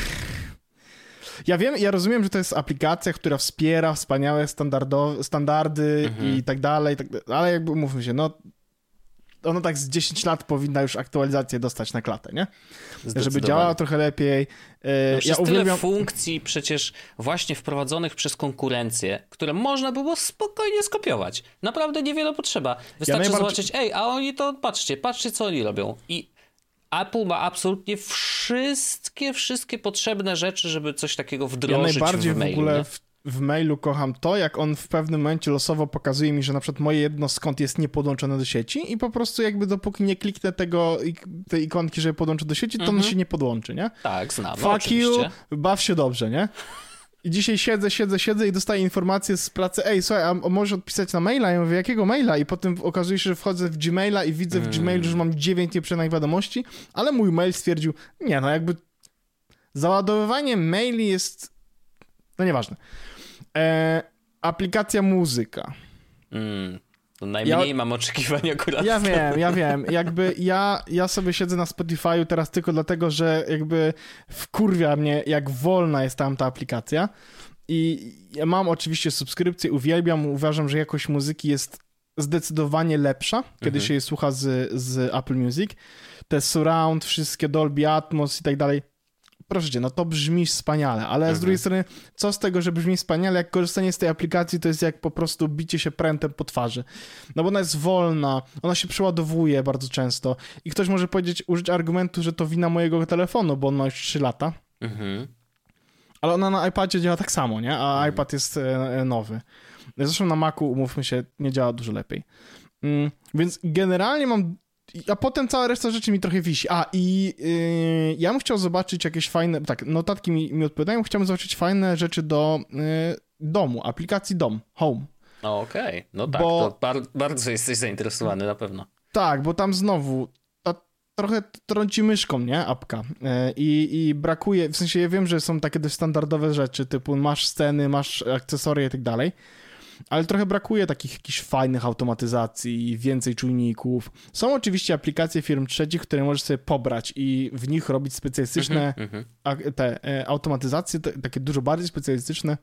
Ja wiem, ja rozumiem, że to jest aplikacja, która wspiera wspaniałe standardowe, standardy mhm. i tak dalej, tak, ale jakby umówmy się, no ono tak z dziesięć lat powinna już aktualizację dostać na klatę, nie? Żeby działała trochę lepiej. No już ja jest uwielbiam... tyle funkcji przecież właśnie wprowadzonych przez konkurencję, które można było spokojnie skopiować. Naprawdę niewiele potrzeba. Wystarczy ja najbardziej... zobaczyć, ej, a oni to, patrzcie, patrzcie co oni robią. I Apple ma absolutnie wszystkie, wszystkie potrzebne rzeczy, żeby coś takiego wdrożyć ja najbardziej w mailu. W ogóle w, w mailu kocham to, jak on w pewnym momencie losowo pokazuje mi, że na przykład moje jedno skąd jest niepodłączone do sieci i po prostu jakby dopóki nie kliknę tego, tej ikonki, żeby podłączyć do sieci, to mm-hmm. on się nie podłączy, nie? Tak, znam. Fuck oczywiście. you, baw się dobrze, nie? I dzisiaj siedzę, siedzę, siedzę i dostaję informację z pracy, ej, słuchaj, a możesz odpisać na maila? Ja mówię, jakiego maila? I potem okazuje się, że wchodzę w Gmaila i widzę w mm. Gmailu, że mam dziewięć nieprzeczytanych wiadomości, ale mój mail stwierdził, nie, no jakby załadowywanie maili jest, no nieważne. E, aplikacja muzyka. Mm. To najmniej ja, mam oczekiwań akurat. Ja wiem, ja wiem. Jakby ja, ja sobie siedzę na Spotify'u teraz tylko dlatego, że jakby wkurwia mnie, jak wolna jest tam ta aplikacja. I ja mam oczywiście subskrypcję, uwielbiam, uważam, że jakość muzyki jest zdecydowanie lepsza, kiedy mhm. się je słucha z, z Apple Music. Te surround, wszystkie Dolby Atmos i tak dalej. Proszę cię, no to brzmi wspaniale, ale mhm. z drugiej strony, co z tego, że brzmi wspaniale, jak korzystanie z tej aplikacji to jest jak po prostu bicie się prętem po twarzy. No bo ona jest wolna, ona się przeładowuje bardzo często i ktoś może powiedzieć, użyć argumentu, że to wina mojego telefonu, bo on ma już trzy lata. Mhm. Ale ona na iPadzie działa tak samo, nie? A mhm. iPad jest e, nowy. Zresztą na Macu, umówmy się, nie działa dużo lepiej. Mm, więc generalnie mam a potem cała reszta rzeczy mi trochę wisi. A, i yy, ja bym chciał zobaczyć jakieś fajne, tak, notatki mi, mi odpowiadają, chciałbym zobaczyć fajne rzeczy do yy, domu, aplikacji dom, home. Okej, okay. No tak, bo, to bar- bardzo jesteś zainteresowany na pewno. Tak, bo tam znowu ta, trochę trąci myszką, nie, apka. Yy, i, I brakuje, w sensie ja wiem, że są takie dość standardowe rzeczy, typu masz sceny, masz akcesoria i tak dalej, ale trochę brakuje takich jakichś fajnych automatyzacji, więcej czujników. Są oczywiście aplikacje firm trzecich, które możesz sobie pobrać i w nich robić specjalistyczne mm-hmm. a, te e, automatyzacje, te, takie dużo bardziej specjalistyczne,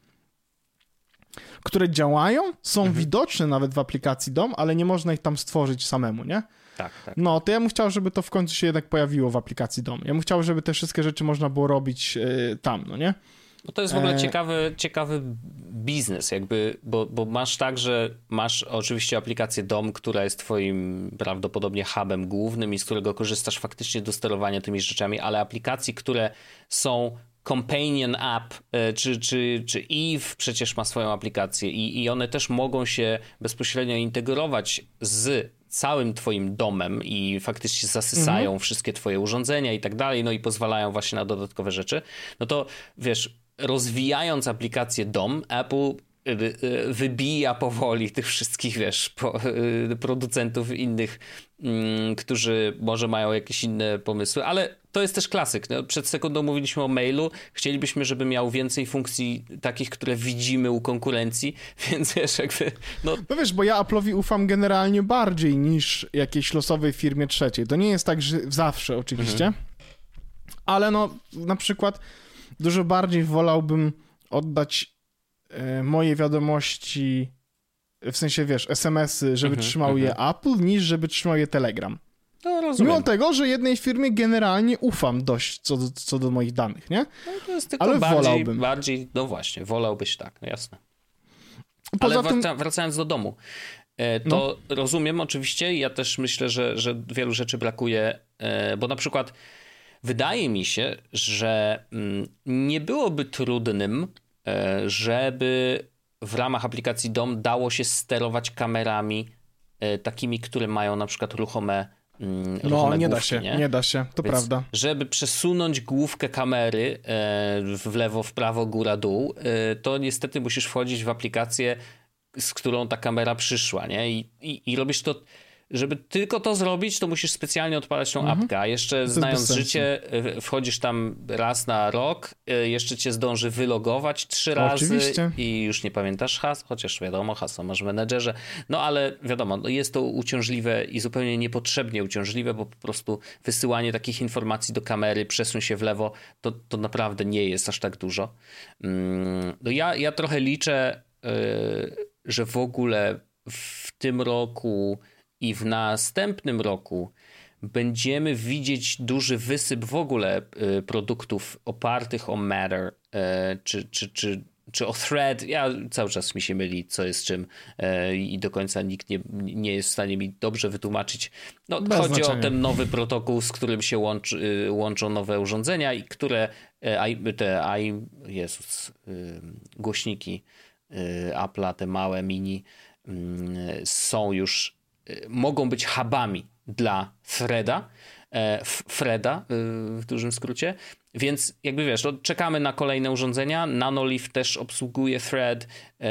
które działają, są mm-hmm. widoczne nawet w aplikacji dom, ale nie można ich tam stworzyć samemu, nie? Tak, tak. No, to ja bym chciał, żeby to w końcu się jednak pojawiło w aplikacji dom. Ja bym chciał, żeby te wszystkie rzeczy można było robić e, tam, no nie? No to jest w ogóle ciekawy, ciekawy biznes, jakby, bo, bo masz tak, że masz oczywiście aplikację dom, która jest twoim prawdopodobnie hubem głównym i z którego korzystasz faktycznie do sterowania tymi rzeczami, ale aplikacji, które są companion app, czy, czy, czy Eve przecież ma swoją aplikację i, i one też mogą się bezpośrednio integrować z całym twoim domem i faktycznie zasysają mhm. wszystkie twoje urządzenia i tak dalej, no i pozwalają właśnie na dodatkowe rzeczy, no to wiesz, rozwijając aplikację dom, Apple wybija powoli tych wszystkich, wiesz, producentów innych, którzy może mają jakieś inne pomysły, ale to jest też klasyk. No, przed sekundą mówiliśmy o mailu, chcielibyśmy, żeby miał więcej funkcji takich, które widzimy u konkurencji, więc wiesz, jakby... No, no wiesz, bo ja Apple'owi ufam generalnie bardziej niż jakiejś losowej firmie trzeciej. To nie jest tak, że zawsze oczywiście, mhm. ale no na przykład dużo bardziej wolałbym oddać e, moje wiadomości, w sensie, wiesz, es em esy, żeby mm-hmm, trzymał mm-hmm. je Apple, niż żeby trzymał je Telegram. No, rozumiem. Mimo tego, że jednej firmie generalnie ufam dość co do, co do moich danych, nie? No, to jest tylko ale bardziej, wolałbym. bardziej, no właśnie, wolałbyś tak, no jasne. Poza ale tym... wracając do domu, to no. rozumiem oczywiście, ja też myślę, że, że wielu rzeczy brakuje, bo na przykład wydaje mi się, że nie byłoby trudnym, żeby w ramach aplikacji dom dało się sterować kamerami takimi, które mają na przykład ruchome, ruchome No, nie główki, da się, nie? nie da się, to Więc prawda. Żeby przesunąć główkę kamery w lewo, w prawo, góra, dół, to niestety musisz wchodzić w aplikację, z którą ta kamera przyszła, nie? I, i, i robisz to... Żeby tylko to zrobić, to musisz specjalnie odpalać tą mm-hmm. apkę, a jeszcze to znając życie, wchodzisz tam raz na rok, jeszcze cię zdąży wylogować trzy razy Oczywiście. I już nie pamiętasz hasła, chociaż wiadomo, hasło masz w menedżerze, no ale wiadomo, jest to uciążliwe i zupełnie niepotrzebnie uciążliwe, bo po prostu wysyłanie takich informacji do kamery, przesuń się w lewo, to, to naprawdę nie jest aż tak dużo. No ja, ja trochę liczę, że w ogóle w tym roku i w następnym roku będziemy widzieć duży wysyp w ogóle y, produktów opartych o Matter y, czy, czy, czy, czy o Thread. Ja cały czas mi się myli, co jest czym y, i do końca nikt nie, nie jest w stanie mi dobrze wytłumaczyć. No, chodzi znaczenia. o ten nowy protokół, z którym się łączy, y, łączą nowe urządzenia i które y, te i, Jezus, y, głośniki y, Apple'a, te małe mini y, są już mogą być hubami dla Threada, e, Freda w dużym skrócie, więc jakby wiesz, no, czekamy na kolejne urządzenia, Nanolive też obsługuje Thread,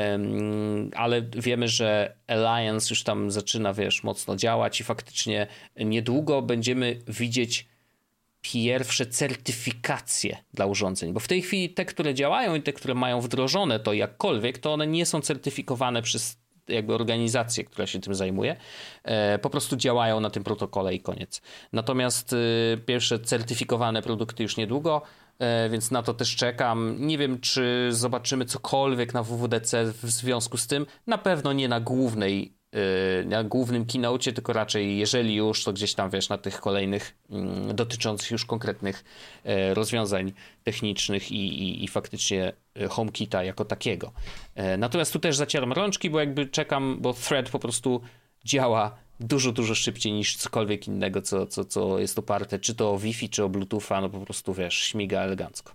um, ale wiemy, że Alliance już tam zaczyna, wiesz, mocno działać i faktycznie niedługo będziemy widzieć pierwsze certyfikacje dla urządzeń, bo w tej chwili te, które działają i te, które mają wdrożone to jakkolwiek, to one nie są certyfikowane przez jakby organizację, która się tym zajmuje, po prostu działają na tym protokole i koniec. Natomiast pierwsze certyfikowane produkty już niedługo, więc na to też czekam. Nie wiem, czy zobaczymy cokolwiek na W W D C w związku z tym. Na pewno nie na głównej, na głównym keynocie, tylko raczej jeżeli już, to gdzieś tam, wiesz, na tych kolejnych dotyczących już konkretnych rozwiązań technicznych i, i, i faktycznie HomeKita jako takiego. Natomiast tu też zacieram rączki, bo jakby czekam, bo Thread po prostu działa dużo, dużo szybciej niż cokolwiek innego, co, co, co jest oparte, czy to o Wi-Fi, czy o Bluetootha, no po prostu, wiesz, śmiga elegancko.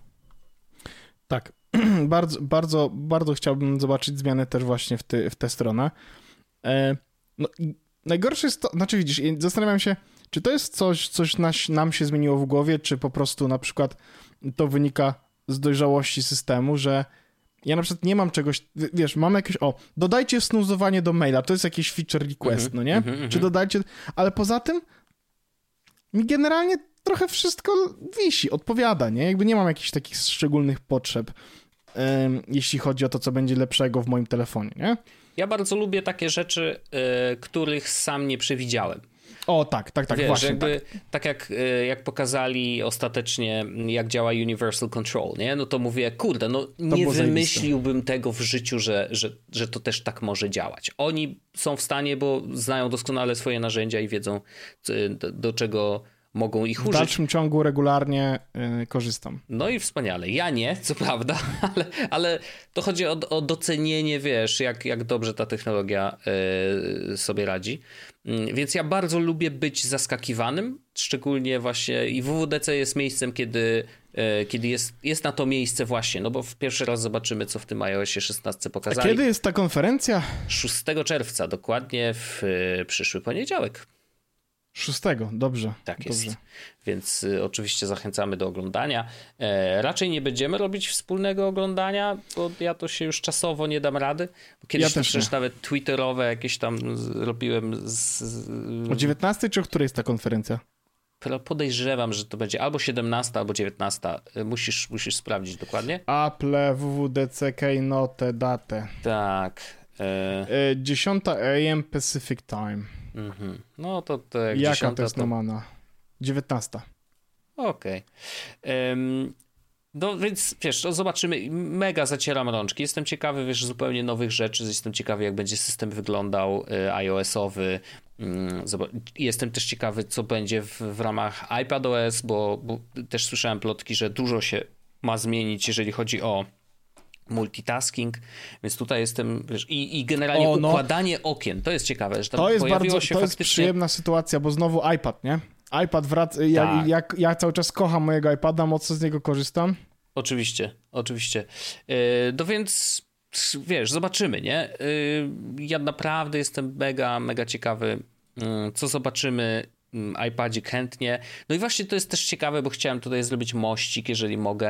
Tak, bardzo, bardzo, bardzo chciałbym zobaczyć zmiany też właśnie w, ty, w tę stronę. E, no, najgorsze jest to, znaczy widzisz, zastanawiam się, Czy to jest coś, coś nas, nam się zmieniło w głowie, czy po prostu na przykład to wynika z dojrzałości systemu, że ja na przykład nie mam czegoś, wiesz, mam jakieś, o, dodajcie snuzowanie do maila, to jest jakiś feature request, mm-hmm, no nie? Mm-hmm. Czy dodajcie, ale poza tym mi generalnie trochę wszystko wisi, odpowiada, nie? Jakby nie mam jakichś takich szczególnych potrzeb, um, jeśli chodzi o to, co będzie lepszego w moim telefonie, nie? Ja bardzo lubię takie rzeczy, y, których sam nie przewidziałem. O, tak, tak, tak, Wiesz, właśnie. Jakby, tak, tak jak, jak pokazali ostatecznie, jak działa Universal Control, nie? No to mówię, kurde, no nie wymyśliłbym tego w życiu, że, że, że to też tak może działać. Oni są w stanie, bo znają doskonale swoje narzędzia i wiedzą, do, do czego mogą ich w użyć. W dalszym ciągu regularnie y, korzystam. No i wspaniale. Ja nie, co prawda, ale, ale to chodzi o, o docenienie, wiesz, jak, jak dobrze ta technologia y, sobie radzi. Y, więc ja bardzo lubię być zaskakiwanym, szczególnie właśnie i W W D C jest miejscem, kiedy, y, kiedy jest, jest na to miejsce właśnie, no bo w pierwszy raz zobaczymy, co w tym iOSie szesnaście pokazali. A kiedy jest ta konferencja? szóstego czerwca, dokładnie w y, przyszły poniedziałek. Szóstego, dobrze. Tak dobrze. jest. Więc y, oczywiście zachęcamy do oglądania. E, raczej nie będziemy robić wspólnego oglądania, bo ja to się już czasowo nie dam rady. Kiedyś ja też, też nawet twitterowe jakieś tam z, robiłem. Z, z, o dziewiętnastej czy o której jest ta konferencja? Podejrzewam, że to będzie albo siedemnasta, albo dziewiętnasta. Musisz, musisz sprawdzić dokładnie. Apple, W W D C, Keynote, datę. Tak. E... dziesiąta a m Pacific Time. Mhm. No to, to jak Jaka dziesiąta, to jest to... nomana? dziewiętnasta. Okej. Okay. Um, no więc wiesz, to zobaczymy. Mega zacieram rączki. Jestem ciekawy, wiesz, zupełnie nowych rzeczy. Jestem ciekawy, jak będzie system wyglądał y, iOS-owy. Mm, Jestem też ciekawy, co będzie w, w ramach iPadOS, bo, bo też słyszałem plotki, że dużo się ma zmienić, jeżeli chodzi o multitasking, więc tutaj jestem, wiesz, i, i generalnie o, no. układanie okien, to jest ciekawe, że tam to jest pojawiło bardzo, się to faktycznie... jest przyjemna sytuacja, bo znowu iPad, nie? iPad wraca, tak. ja, jak, ja cały czas kocham mojego iPada, mocno z niego korzystam. Oczywiście, oczywiście. Yy, no więc, wiesz, zobaczymy, nie? Yy, ja naprawdę jestem mega, mega ciekawy, yy, co zobaczymy. iPadzik chętnie. No i właśnie to jest też ciekawe, bo chciałem tutaj zrobić mościk, jeżeli mogę,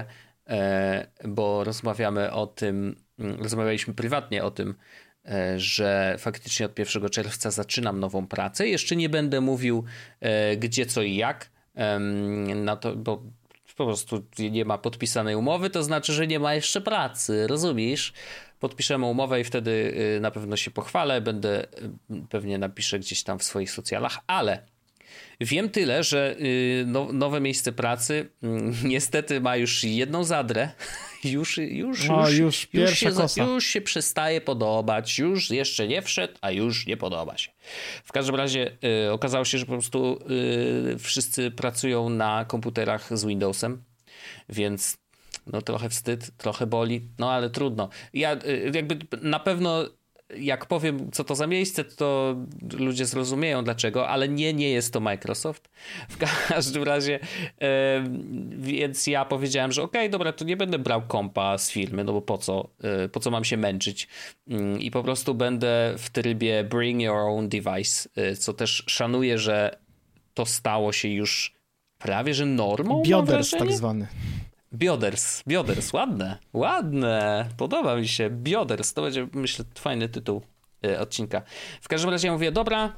bo rozmawiamy o tym, rozmawialiśmy prywatnie o tym, że faktycznie od pierwszego czerwca zaczynam nową pracę. Jeszcze nie będę mówił gdzie, co i jak, na to, bo po prostu nie ma podpisanej umowy, to znaczy, że nie ma jeszcze pracy, rozumiesz? Podpiszemy umowę i wtedy na pewno się pochwalę, będę, pewnie napiszę gdzieś tam w swoich socjalach, ale wiem tyle, że no, nowe miejsce pracy niestety ma już jedną zadrę. Już, już, o, już, już, już, się, kosa. już się przestaje podobać. Już jeszcze nie wszedł, a już nie podoba się. W każdym razie y, okazało się, że po prostu y, wszyscy pracują na komputerach z Windowsem, więc no trochę wstyd, trochę boli, no ale trudno. Ja y, jakby na pewno jak powiem, co to za miejsce, to ludzie zrozumieją dlaczego, ale nie, nie jest to Microsoft. W każdym razie, e, więc ja powiedziałem, że okej, okay, dobra, to nie będę brał kompa z firmy, no bo po co, e, po co mam się męczyć mm, i po prostu będę w trybie bring your own device, e, co też szanuję, że to stało się już prawie, że normą. Bioders tak zwany. Bioders, Bioders, ładne, ładne, podoba mi się, Bioders, to będzie, myślę, fajny tytuł y, odcinka. W każdym razie ja mówię, dobra,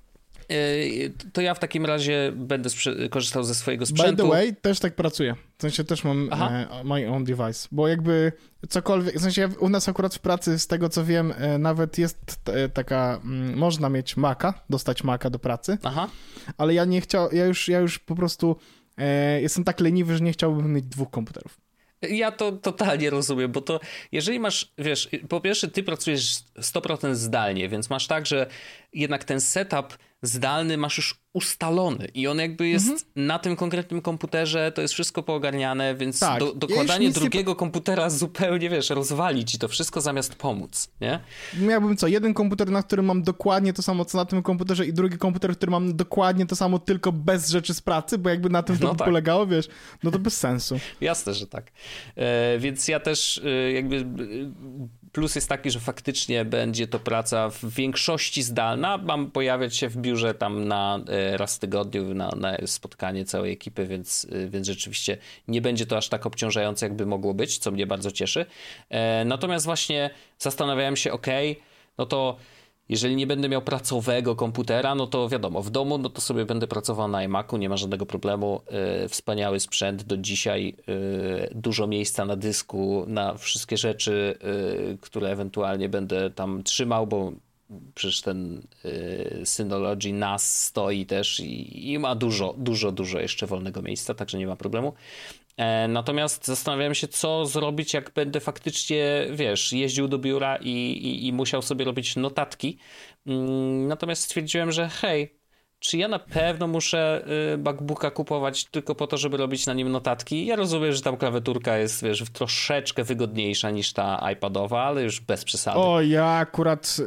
y, to ja w takim razie będę sprze- korzystał ze swojego sprzętu. By the way, też tak pracuję, w sensie też mam e, my own device, bo jakby cokolwiek, w sensie u nas akurat w pracy, z tego co wiem, e, nawet jest t- taka, m, można mieć Maca, dostać Maca do pracy, Aha. ale ja nie chciał, ja już, ja już po prostu e, jestem tak leniwy, że nie chciałbym mieć dwóch komputerów. Ja to totalnie rozumiem, bo to jeżeli masz, wiesz, po pierwsze ty pracujesz sto procent zdalnie, więc masz tak, że jednak ten setup zdalny masz już ustalony i on jakby jest mhm. na tym konkretnym komputerze, to jest wszystko poogarniane, więc tak. do, dokładanie ja drugiego nie... komputera zupełnie, wiesz, rozwali ci to wszystko zamiast pomóc, nie? Miałbym co, jeden komputer, na którym mam dokładnie to samo, co na tym komputerze i drugi komputer, który mam dokładnie to samo, tylko bez rzeczy z pracy, bo jakby na tym to no by tak. polegało, wiesz, no to bez sensu. Jasne, że tak. E, więc ja też e, jakby... E, plus jest taki, że faktycznie będzie to praca w większości zdalna. Mam pojawiać się w biurze tam na raz w tygodniu na, na spotkanie całej ekipy, więc, więc rzeczywiście nie będzie to aż tak obciążające, jakby mogło być, co mnie bardzo cieszy. Natomiast właśnie zastanawiałem się, okej, okay, no to jeżeli nie będę miał pracowego komputera, no to wiadomo, w domu no to sobie będę pracował na iMacu, nie ma żadnego problemu. Yy, wspaniały sprzęt do dzisiaj, yy, dużo miejsca na dysku, na wszystkie rzeczy, yy, które ewentualnie będę tam trzymał, bo przecież ten yy, Synology N A S stoi też i, i ma dużo, dużo, dużo jeszcze wolnego miejsca, także nie ma problemu. Natomiast zastanawiałem się, co zrobić, jak będę faktycznie, wiesz, jeździł do biura i, i, i musiał sobie robić notatki. Natomiast stwierdziłem, że hej, czy ja na pewno muszę MacBooka kupować tylko po to, żeby robić na nim notatki? Ja rozumiem, że tam klawiaturka jest, wiesz, troszeczkę wygodniejsza niż ta iPadowa, ale już bez przesady. O, ja akurat...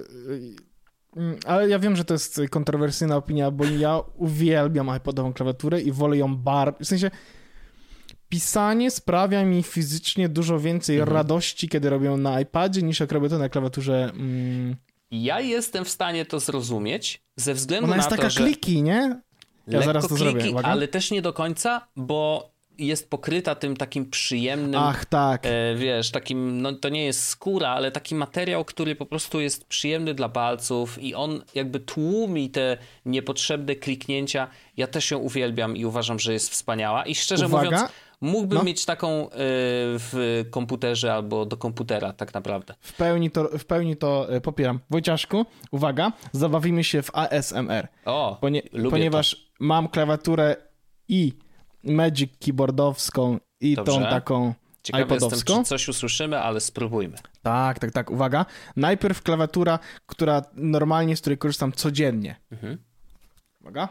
Ale ja wiem, że to jest kontrowersyjna opinia, bo ja uwielbiam iPadową klawiaturę i wolę ją bardzo... W sensie... Pisanie sprawia mi fizycznie dużo więcej mhm. radości, kiedy robię na iPadzie, niż jak robię to na klawiaturze. Mm. Ja jestem w stanie to zrozumieć ze względu Ona na to, to, że... Ona jest taka kliki, nie? Ja zaraz to kliki, zrobię. Uwaga. Ale też nie do końca, bo jest pokryta tym takim przyjemnym... Ach, tak. E, wiesz, takim, no to nie jest skóra, ale taki materiał, który po prostu jest przyjemny dla palców i on jakby tłumi te niepotrzebne kliknięcia. Ja też ją uwielbiam i uważam, że jest wspaniała i szczerze Uwaga. mówiąc... Mógłbym no. mieć taką y, w komputerze albo do komputera tak naprawdę. W pełni to, w pełni to popieram. Wojciaszku, uwaga, zabawimy się w A S M R. O, Ponie, lubię Ponieważ to. mam klawiaturę i Magic keyboardowską i Dobrze. tą taką Ciekawy iPodowską. jestem, czy coś usłyszymy, ale spróbujmy. Tak, tak, tak. Uwaga. Najpierw klawiatura, która normalnie, z której korzystam codziennie. Mhm. Uwaga.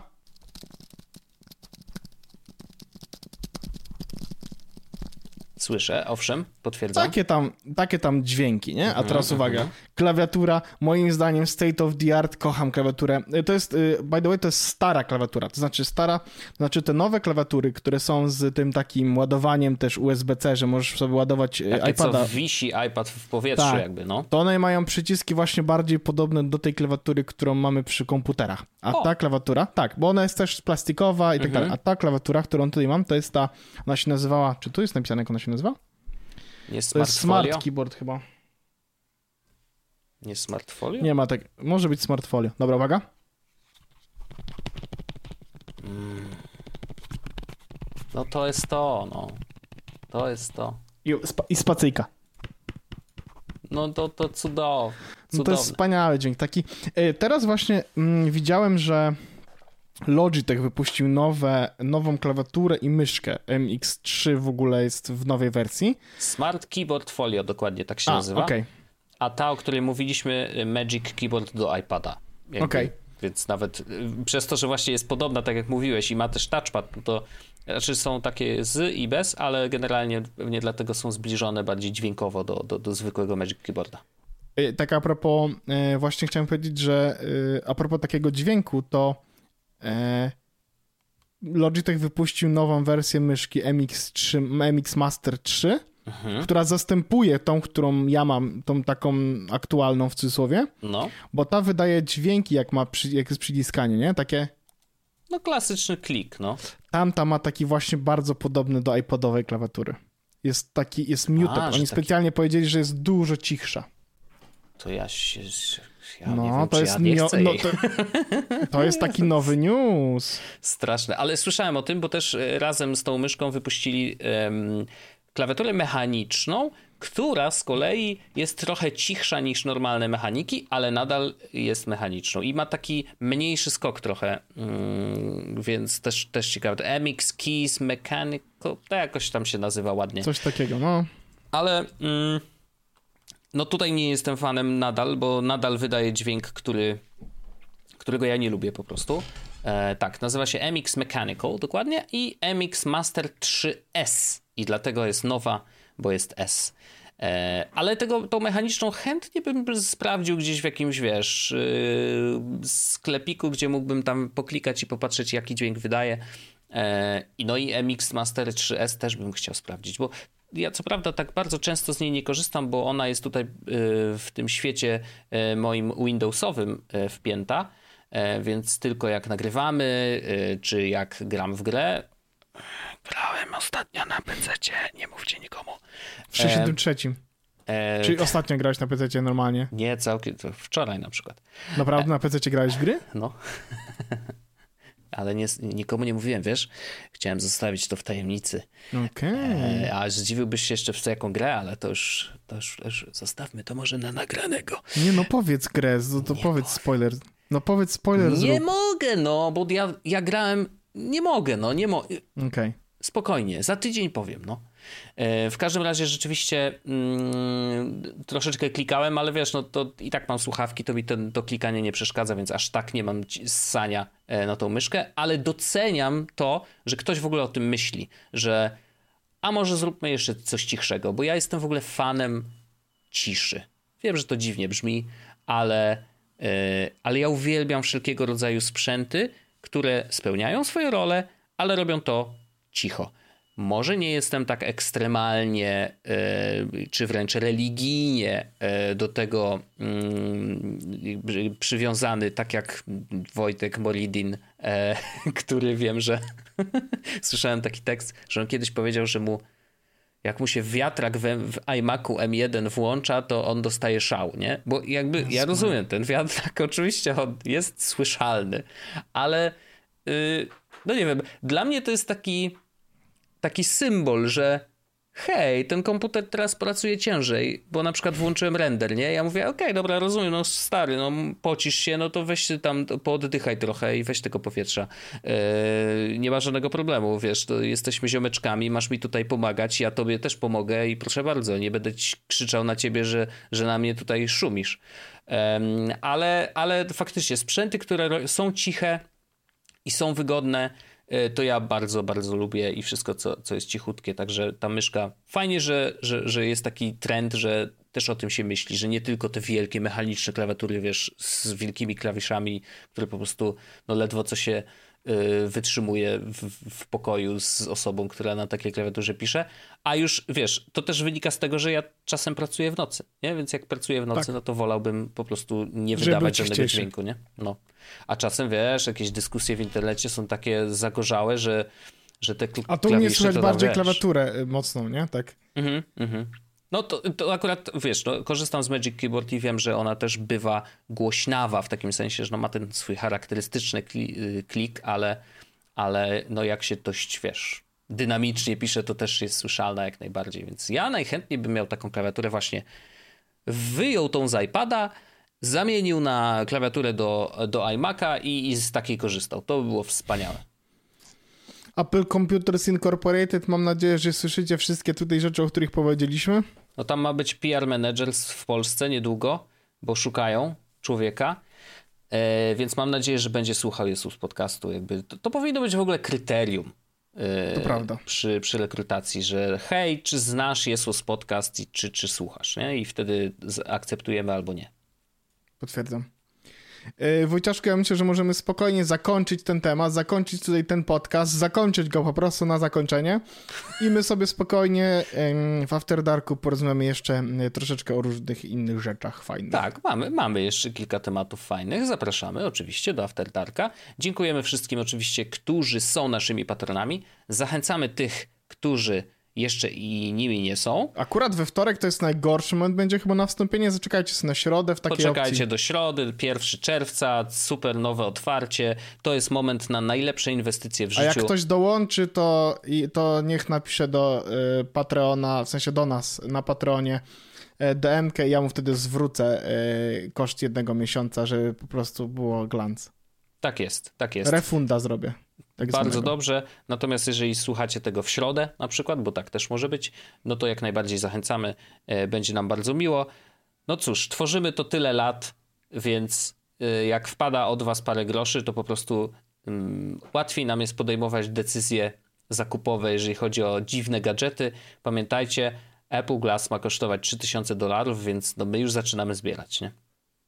Słyszę, owszem, potwierdzam. Takie tam, takie tam dźwięki, nie? A teraz mm-hmm, uwaga, mm-hmm. klawiatura, moim zdaniem state of the art, kocham klawiaturę. To jest, by the way, to jest stara klawiatura, to znaczy stara, to znaczy te nowe klawiatury, które są z tym takim ładowaniem też U S B C, że możesz sobie ładować Takie, iPada. co wisi iPad w powietrzu tak, jakby, no. To one mają przyciski właśnie bardziej podobne do tej klawiatury, którą mamy przy komputerach. A o. ta klawiatura, tak, bo ona jest też plastikowa i tak mm-hmm. dalej, a ta klawiatura, którą tutaj mam, to jest ta, ona się nazywała, czy tu jest napisane, jak ona się nazywa? Nie to jest Smart Keyboard chyba. Nie Smartfolio? Nie ma tak. Może być Smartfolio. Dobra, uwaga. Mm. No to jest to, no. To jest to. I, spa- i spacyjka. No to, to cudowne. No to jest wspaniały dźwięk. Taki. Teraz właśnie mm, widziałem, że Logitech wypuścił nowe, nową klawiaturę i myszkę. M X trzy w ogóle jest w nowej wersji. Smart Keyboard Folio, dokładnie tak się A, nazywa. Okay. A ta, o której mówiliśmy, Magic Keyboard do iPada. Okej. Okay. Więc nawet przez to, że właśnie jest podobna, tak jak mówiłeś, i ma też touchpad, to znaczy są takie z i bez, ale generalnie pewnie dlatego są zbliżone bardziej dźwiękowo do, do, do zwykłego Magic Keyboarda. Tak a propos, właśnie chciałem powiedzieć, że a propos takiego dźwięku, to Logitech wypuścił nową wersję myszki M X trzy, M X Master trzy, mhm. która zastępuje tą, którą ja mam, tą taką aktualną w cudzysłowie, no. bo ta wydaje dźwięki, jak ma przy, jak jest przyciskanie, nie? Takie... No klasyczny klik, no. Tamta ma taki właśnie bardzo podobny do iPodowej klawiatury. Jest taki, jest muted. A, Oni specjalnie taki... powiedzieli, że jest dużo cichsza. To ja się... Ja no, nie wiem, to jest ja nie chcę no, to, to jest taki nowy news. Straszne, ale słyszałem o tym, bo też razem z tą myszką wypuścili um, klawiaturę mechaniczną, która z kolei jest trochę cichsza niż normalne mechaniki, ale nadal jest mechaniczną i ma taki mniejszy skok trochę, um, więc też, też ciekawe. M X Keys Mechanical, to jakoś tam się nazywa ładnie. Coś takiego, no. Ale... Um, No tutaj nie jestem fanem nadal, bo nadal wydaje dźwięk, który, którego ja nie lubię po prostu. E, tak, nazywa się M X Mechanical dokładnie i M X Master trzy S i dlatego jest nowa, bo jest S. E, ale tego, tą mechaniczną chętnie bym sprawdził gdzieś w jakimś, wiesz, yy, sklepiku, gdzie mógłbym tam poklikać i popatrzeć, jaki dźwięk wydaje. E, no i M X Master trzy S też bym chciał sprawdzić, bo ja co prawda tak bardzo często z niej nie korzystam, bo ona jest tutaj w tym świecie moim Windowsowym wpięta, e, więc tylko jak nagrywamy, e, czy jak gram w grę. Grałem ostatnio na pececie, nie mówcie nikomu. W sześćdziesiątym trzecim. E, Czyli ostatnio grałeś na pececie normalnie? Nie, całkiem, to wczoraj na przykład. Naprawdę e, na pececie grałeś w gry? No. Ale nie, nikomu nie mówiłem, wiesz? Chciałem zostawić to w tajemnicy. Okej. Okay. E, a zdziwiłbyś się jeszcze w co jaką grę, ale to już, to już, to już zostawmy to może na nagranego. Nie, no powiedz grę, to, to powiedz powiem. spoiler. No powiedz spoiler. Nie zrób. mogę, no, bo ja, ja grałem, nie mogę, no, nie mogę. Okej. Okay. Spokojnie, za tydzień powiem, no. W każdym razie rzeczywiście mm, troszeczkę klikałem, ale wiesz, no to i tak mam słuchawki, to mi ten, to klikanie nie przeszkadza, więc aż tak nie mam ssania na tą myszkę, ale doceniam to, że ktoś w ogóle o tym myśli, że a może zróbmy jeszcze coś cichszego, bo ja jestem w ogóle fanem ciszy. Wiem, że to dziwnie brzmi, ale, yy, ale ja uwielbiam wszelkiego rodzaju sprzęty, które spełniają swoje role, ale robią to cicho. Może nie jestem tak ekstremalnie, yy, czy wręcz religijnie yy, do tego yy, przywiązany, tak jak Wojtek Moridin, yy, który wiem, że słyszałem taki tekst, że on kiedyś powiedział, że mu jak mu się wiatrak w, w iMacu M jeden włącza, to on dostaje szał, nie? Bo jakby, ja rozumiem, ten wiatrak oczywiście on jest słyszalny, ale yy, no nie wiem, dla mnie to jest taki taki symbol, że hej, ten komputer teraz pracuje ciężej, bo na przykład włączyłem render, nie? Ja mówię, okej, okay, dobra, rozumiem, no stary, no pocisz się, no to weź się tam, pooddychaj trochę i weź tego powietrza. Yy, nie ma żadnego problemu, wiesz, to jesteśmy ziomeczkami, masz mi tutaj pomagać, ja tobie też pomogę i proszę bardzo, nie będę ci krzyczał na ciebie, że, że na mnie tutaj szumisz. Yy, ale, ale faktycznie sprzęty, które są ciche i są wygodne, to ja bardzo, bardzo lubię i wszystko, co, co jest cichutkie. Także ta myszka, fajnie, że, że, że jest taki trend, że też o tym się myśli, że nie tylko te wielkie mechaniczne klawiatury, wiesz, z wielkimi klawiszami, które po prostu no ledwo co się y, wytrzymuje w, w pokoju z osobą, która na takiej klawiaturze pisze. A już, wiesz, to też wynika z tego, że ja czasem pracuję w nocy, nie? Więc jak pracuję w nocy, tak. no to wolałbym po prostu nie Żeby wydawać żadnego dźwięku, nie? No. A czasem, wiesz, jakieś dyskusje w internecie są takie zagorzałe, że, że te klawisze... A tu mnie słychać bardziej wiesz. klawiaturę mocną, nie? Tak. Mhm, mhm. No to, to akurat, wiesz, no, korzystam z Magic Keyboard i wiem, że ona też bywa głośnawa w takim sensie, że no, ma ten swój charakterystyczny klik, ale, ale no jak się dość, wiesz, dynamicznie pisze, to też jest słyszalna jak najbardziej, więc ja najchętniej bym miał taką klawiaturę właśnie, wyjął tą z iPada, zamienił na klawiaturę do, do iMaca i, i z takiej korzystał. To by było wspaniałe. Apple Computers Incorporated, mam nadzieję, że słyszycie wszystkie tutaj rzeczy, o których powiedzieliśmy. No tam ma być P R Manager w Polsce niedługo, bo szukają człowieka, e, więc mam nadzieję, że będzie słuchał Jesus podcastu. Jakby to, to powinno być w ogóle kryterium e, to prawda. Przy, przy rekrutacji, że hej, czy znasz Jesus podcast i czy, czy słuchasz, nie? I wtedy akceptujemy albo nie. Potwierdzam. Yy, Wojciaszku, ja myślę, że możemy spokojnie zakończyć ten temat, zakończyć tutaj ten podcast, zakończyć go po prostu na zakończenie i my sobie spokojnie yy, w After Darku porozmawiamy jeszcze yy, troszeczkę o różnych innych rzeczach fajnych. Tak, mamy, mamy jeszcze kilka tematów fajnych. Zapraszamy oczywiście do After Darka. Dziękujemy wszystkim oczywiście, którzy są naszymi patronami. Zachęcamy tych, którzy jeszcze i nimi nie są. Akurat we wtorek to jest najgorszy moment, będzie chyba na wstąpienie, zaczekajcie sobie na środę w takiej Poczekajcie opcji. do środy, pierwszego czerwca, super nowe otwarcie, to jest moment na najlepsze inwestycje w życiu. A jak ktoś dołączy, to, to niech napisze do y, Patreona, w sensie do nas na Patreonie y, D M-kę i ja mu wtedy zwrócę y, koszt jednego miesiąca, żeby po prostu było glans. Tak jest, tak jest. Refunda zrobię. Tak Bardzo samego. dobrze, natomiast jeżeli słuchacie tego w środę na przykład, bo tak też może być, no to jak najbardziej zachęcamy, będzie nam bardzo miło. No cóż, tworzymy to tyle lat, więc jak wpada od was parę groszy, to po prostu um, łatwiej nam jest podejmować decyzje zakupowe, jeżeli chodzi o dziwne gadżety. Pamiętajcie, Apple Glass ma kosztować trzy tysiące dolarów, więc no my już zaczynamy zbierać, nie?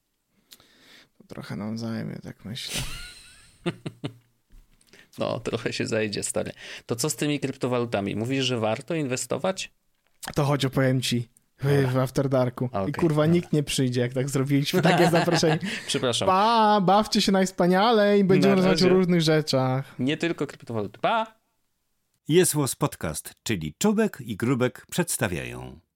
To trochę nam zajmie, tak myślę. No, trochę się zajdzie, stary. To co z tymi kryptowalutami? Mówisz, że warto inwestować? To chodź, opowiem ci. w After Darku. Okay, I kurwa, dobra. nikt nie przyjdzie, jak tak zrobiliśmy takie zaproszenie. Przepraszam. Pa, bawcie się najwspanialej i będziemy Na rozmawiać o razie. różnych rzeczach. Nie tylko kryptowaluty. Pa! Jest Podcast, czyli Czubek i Grubek przedstawiają.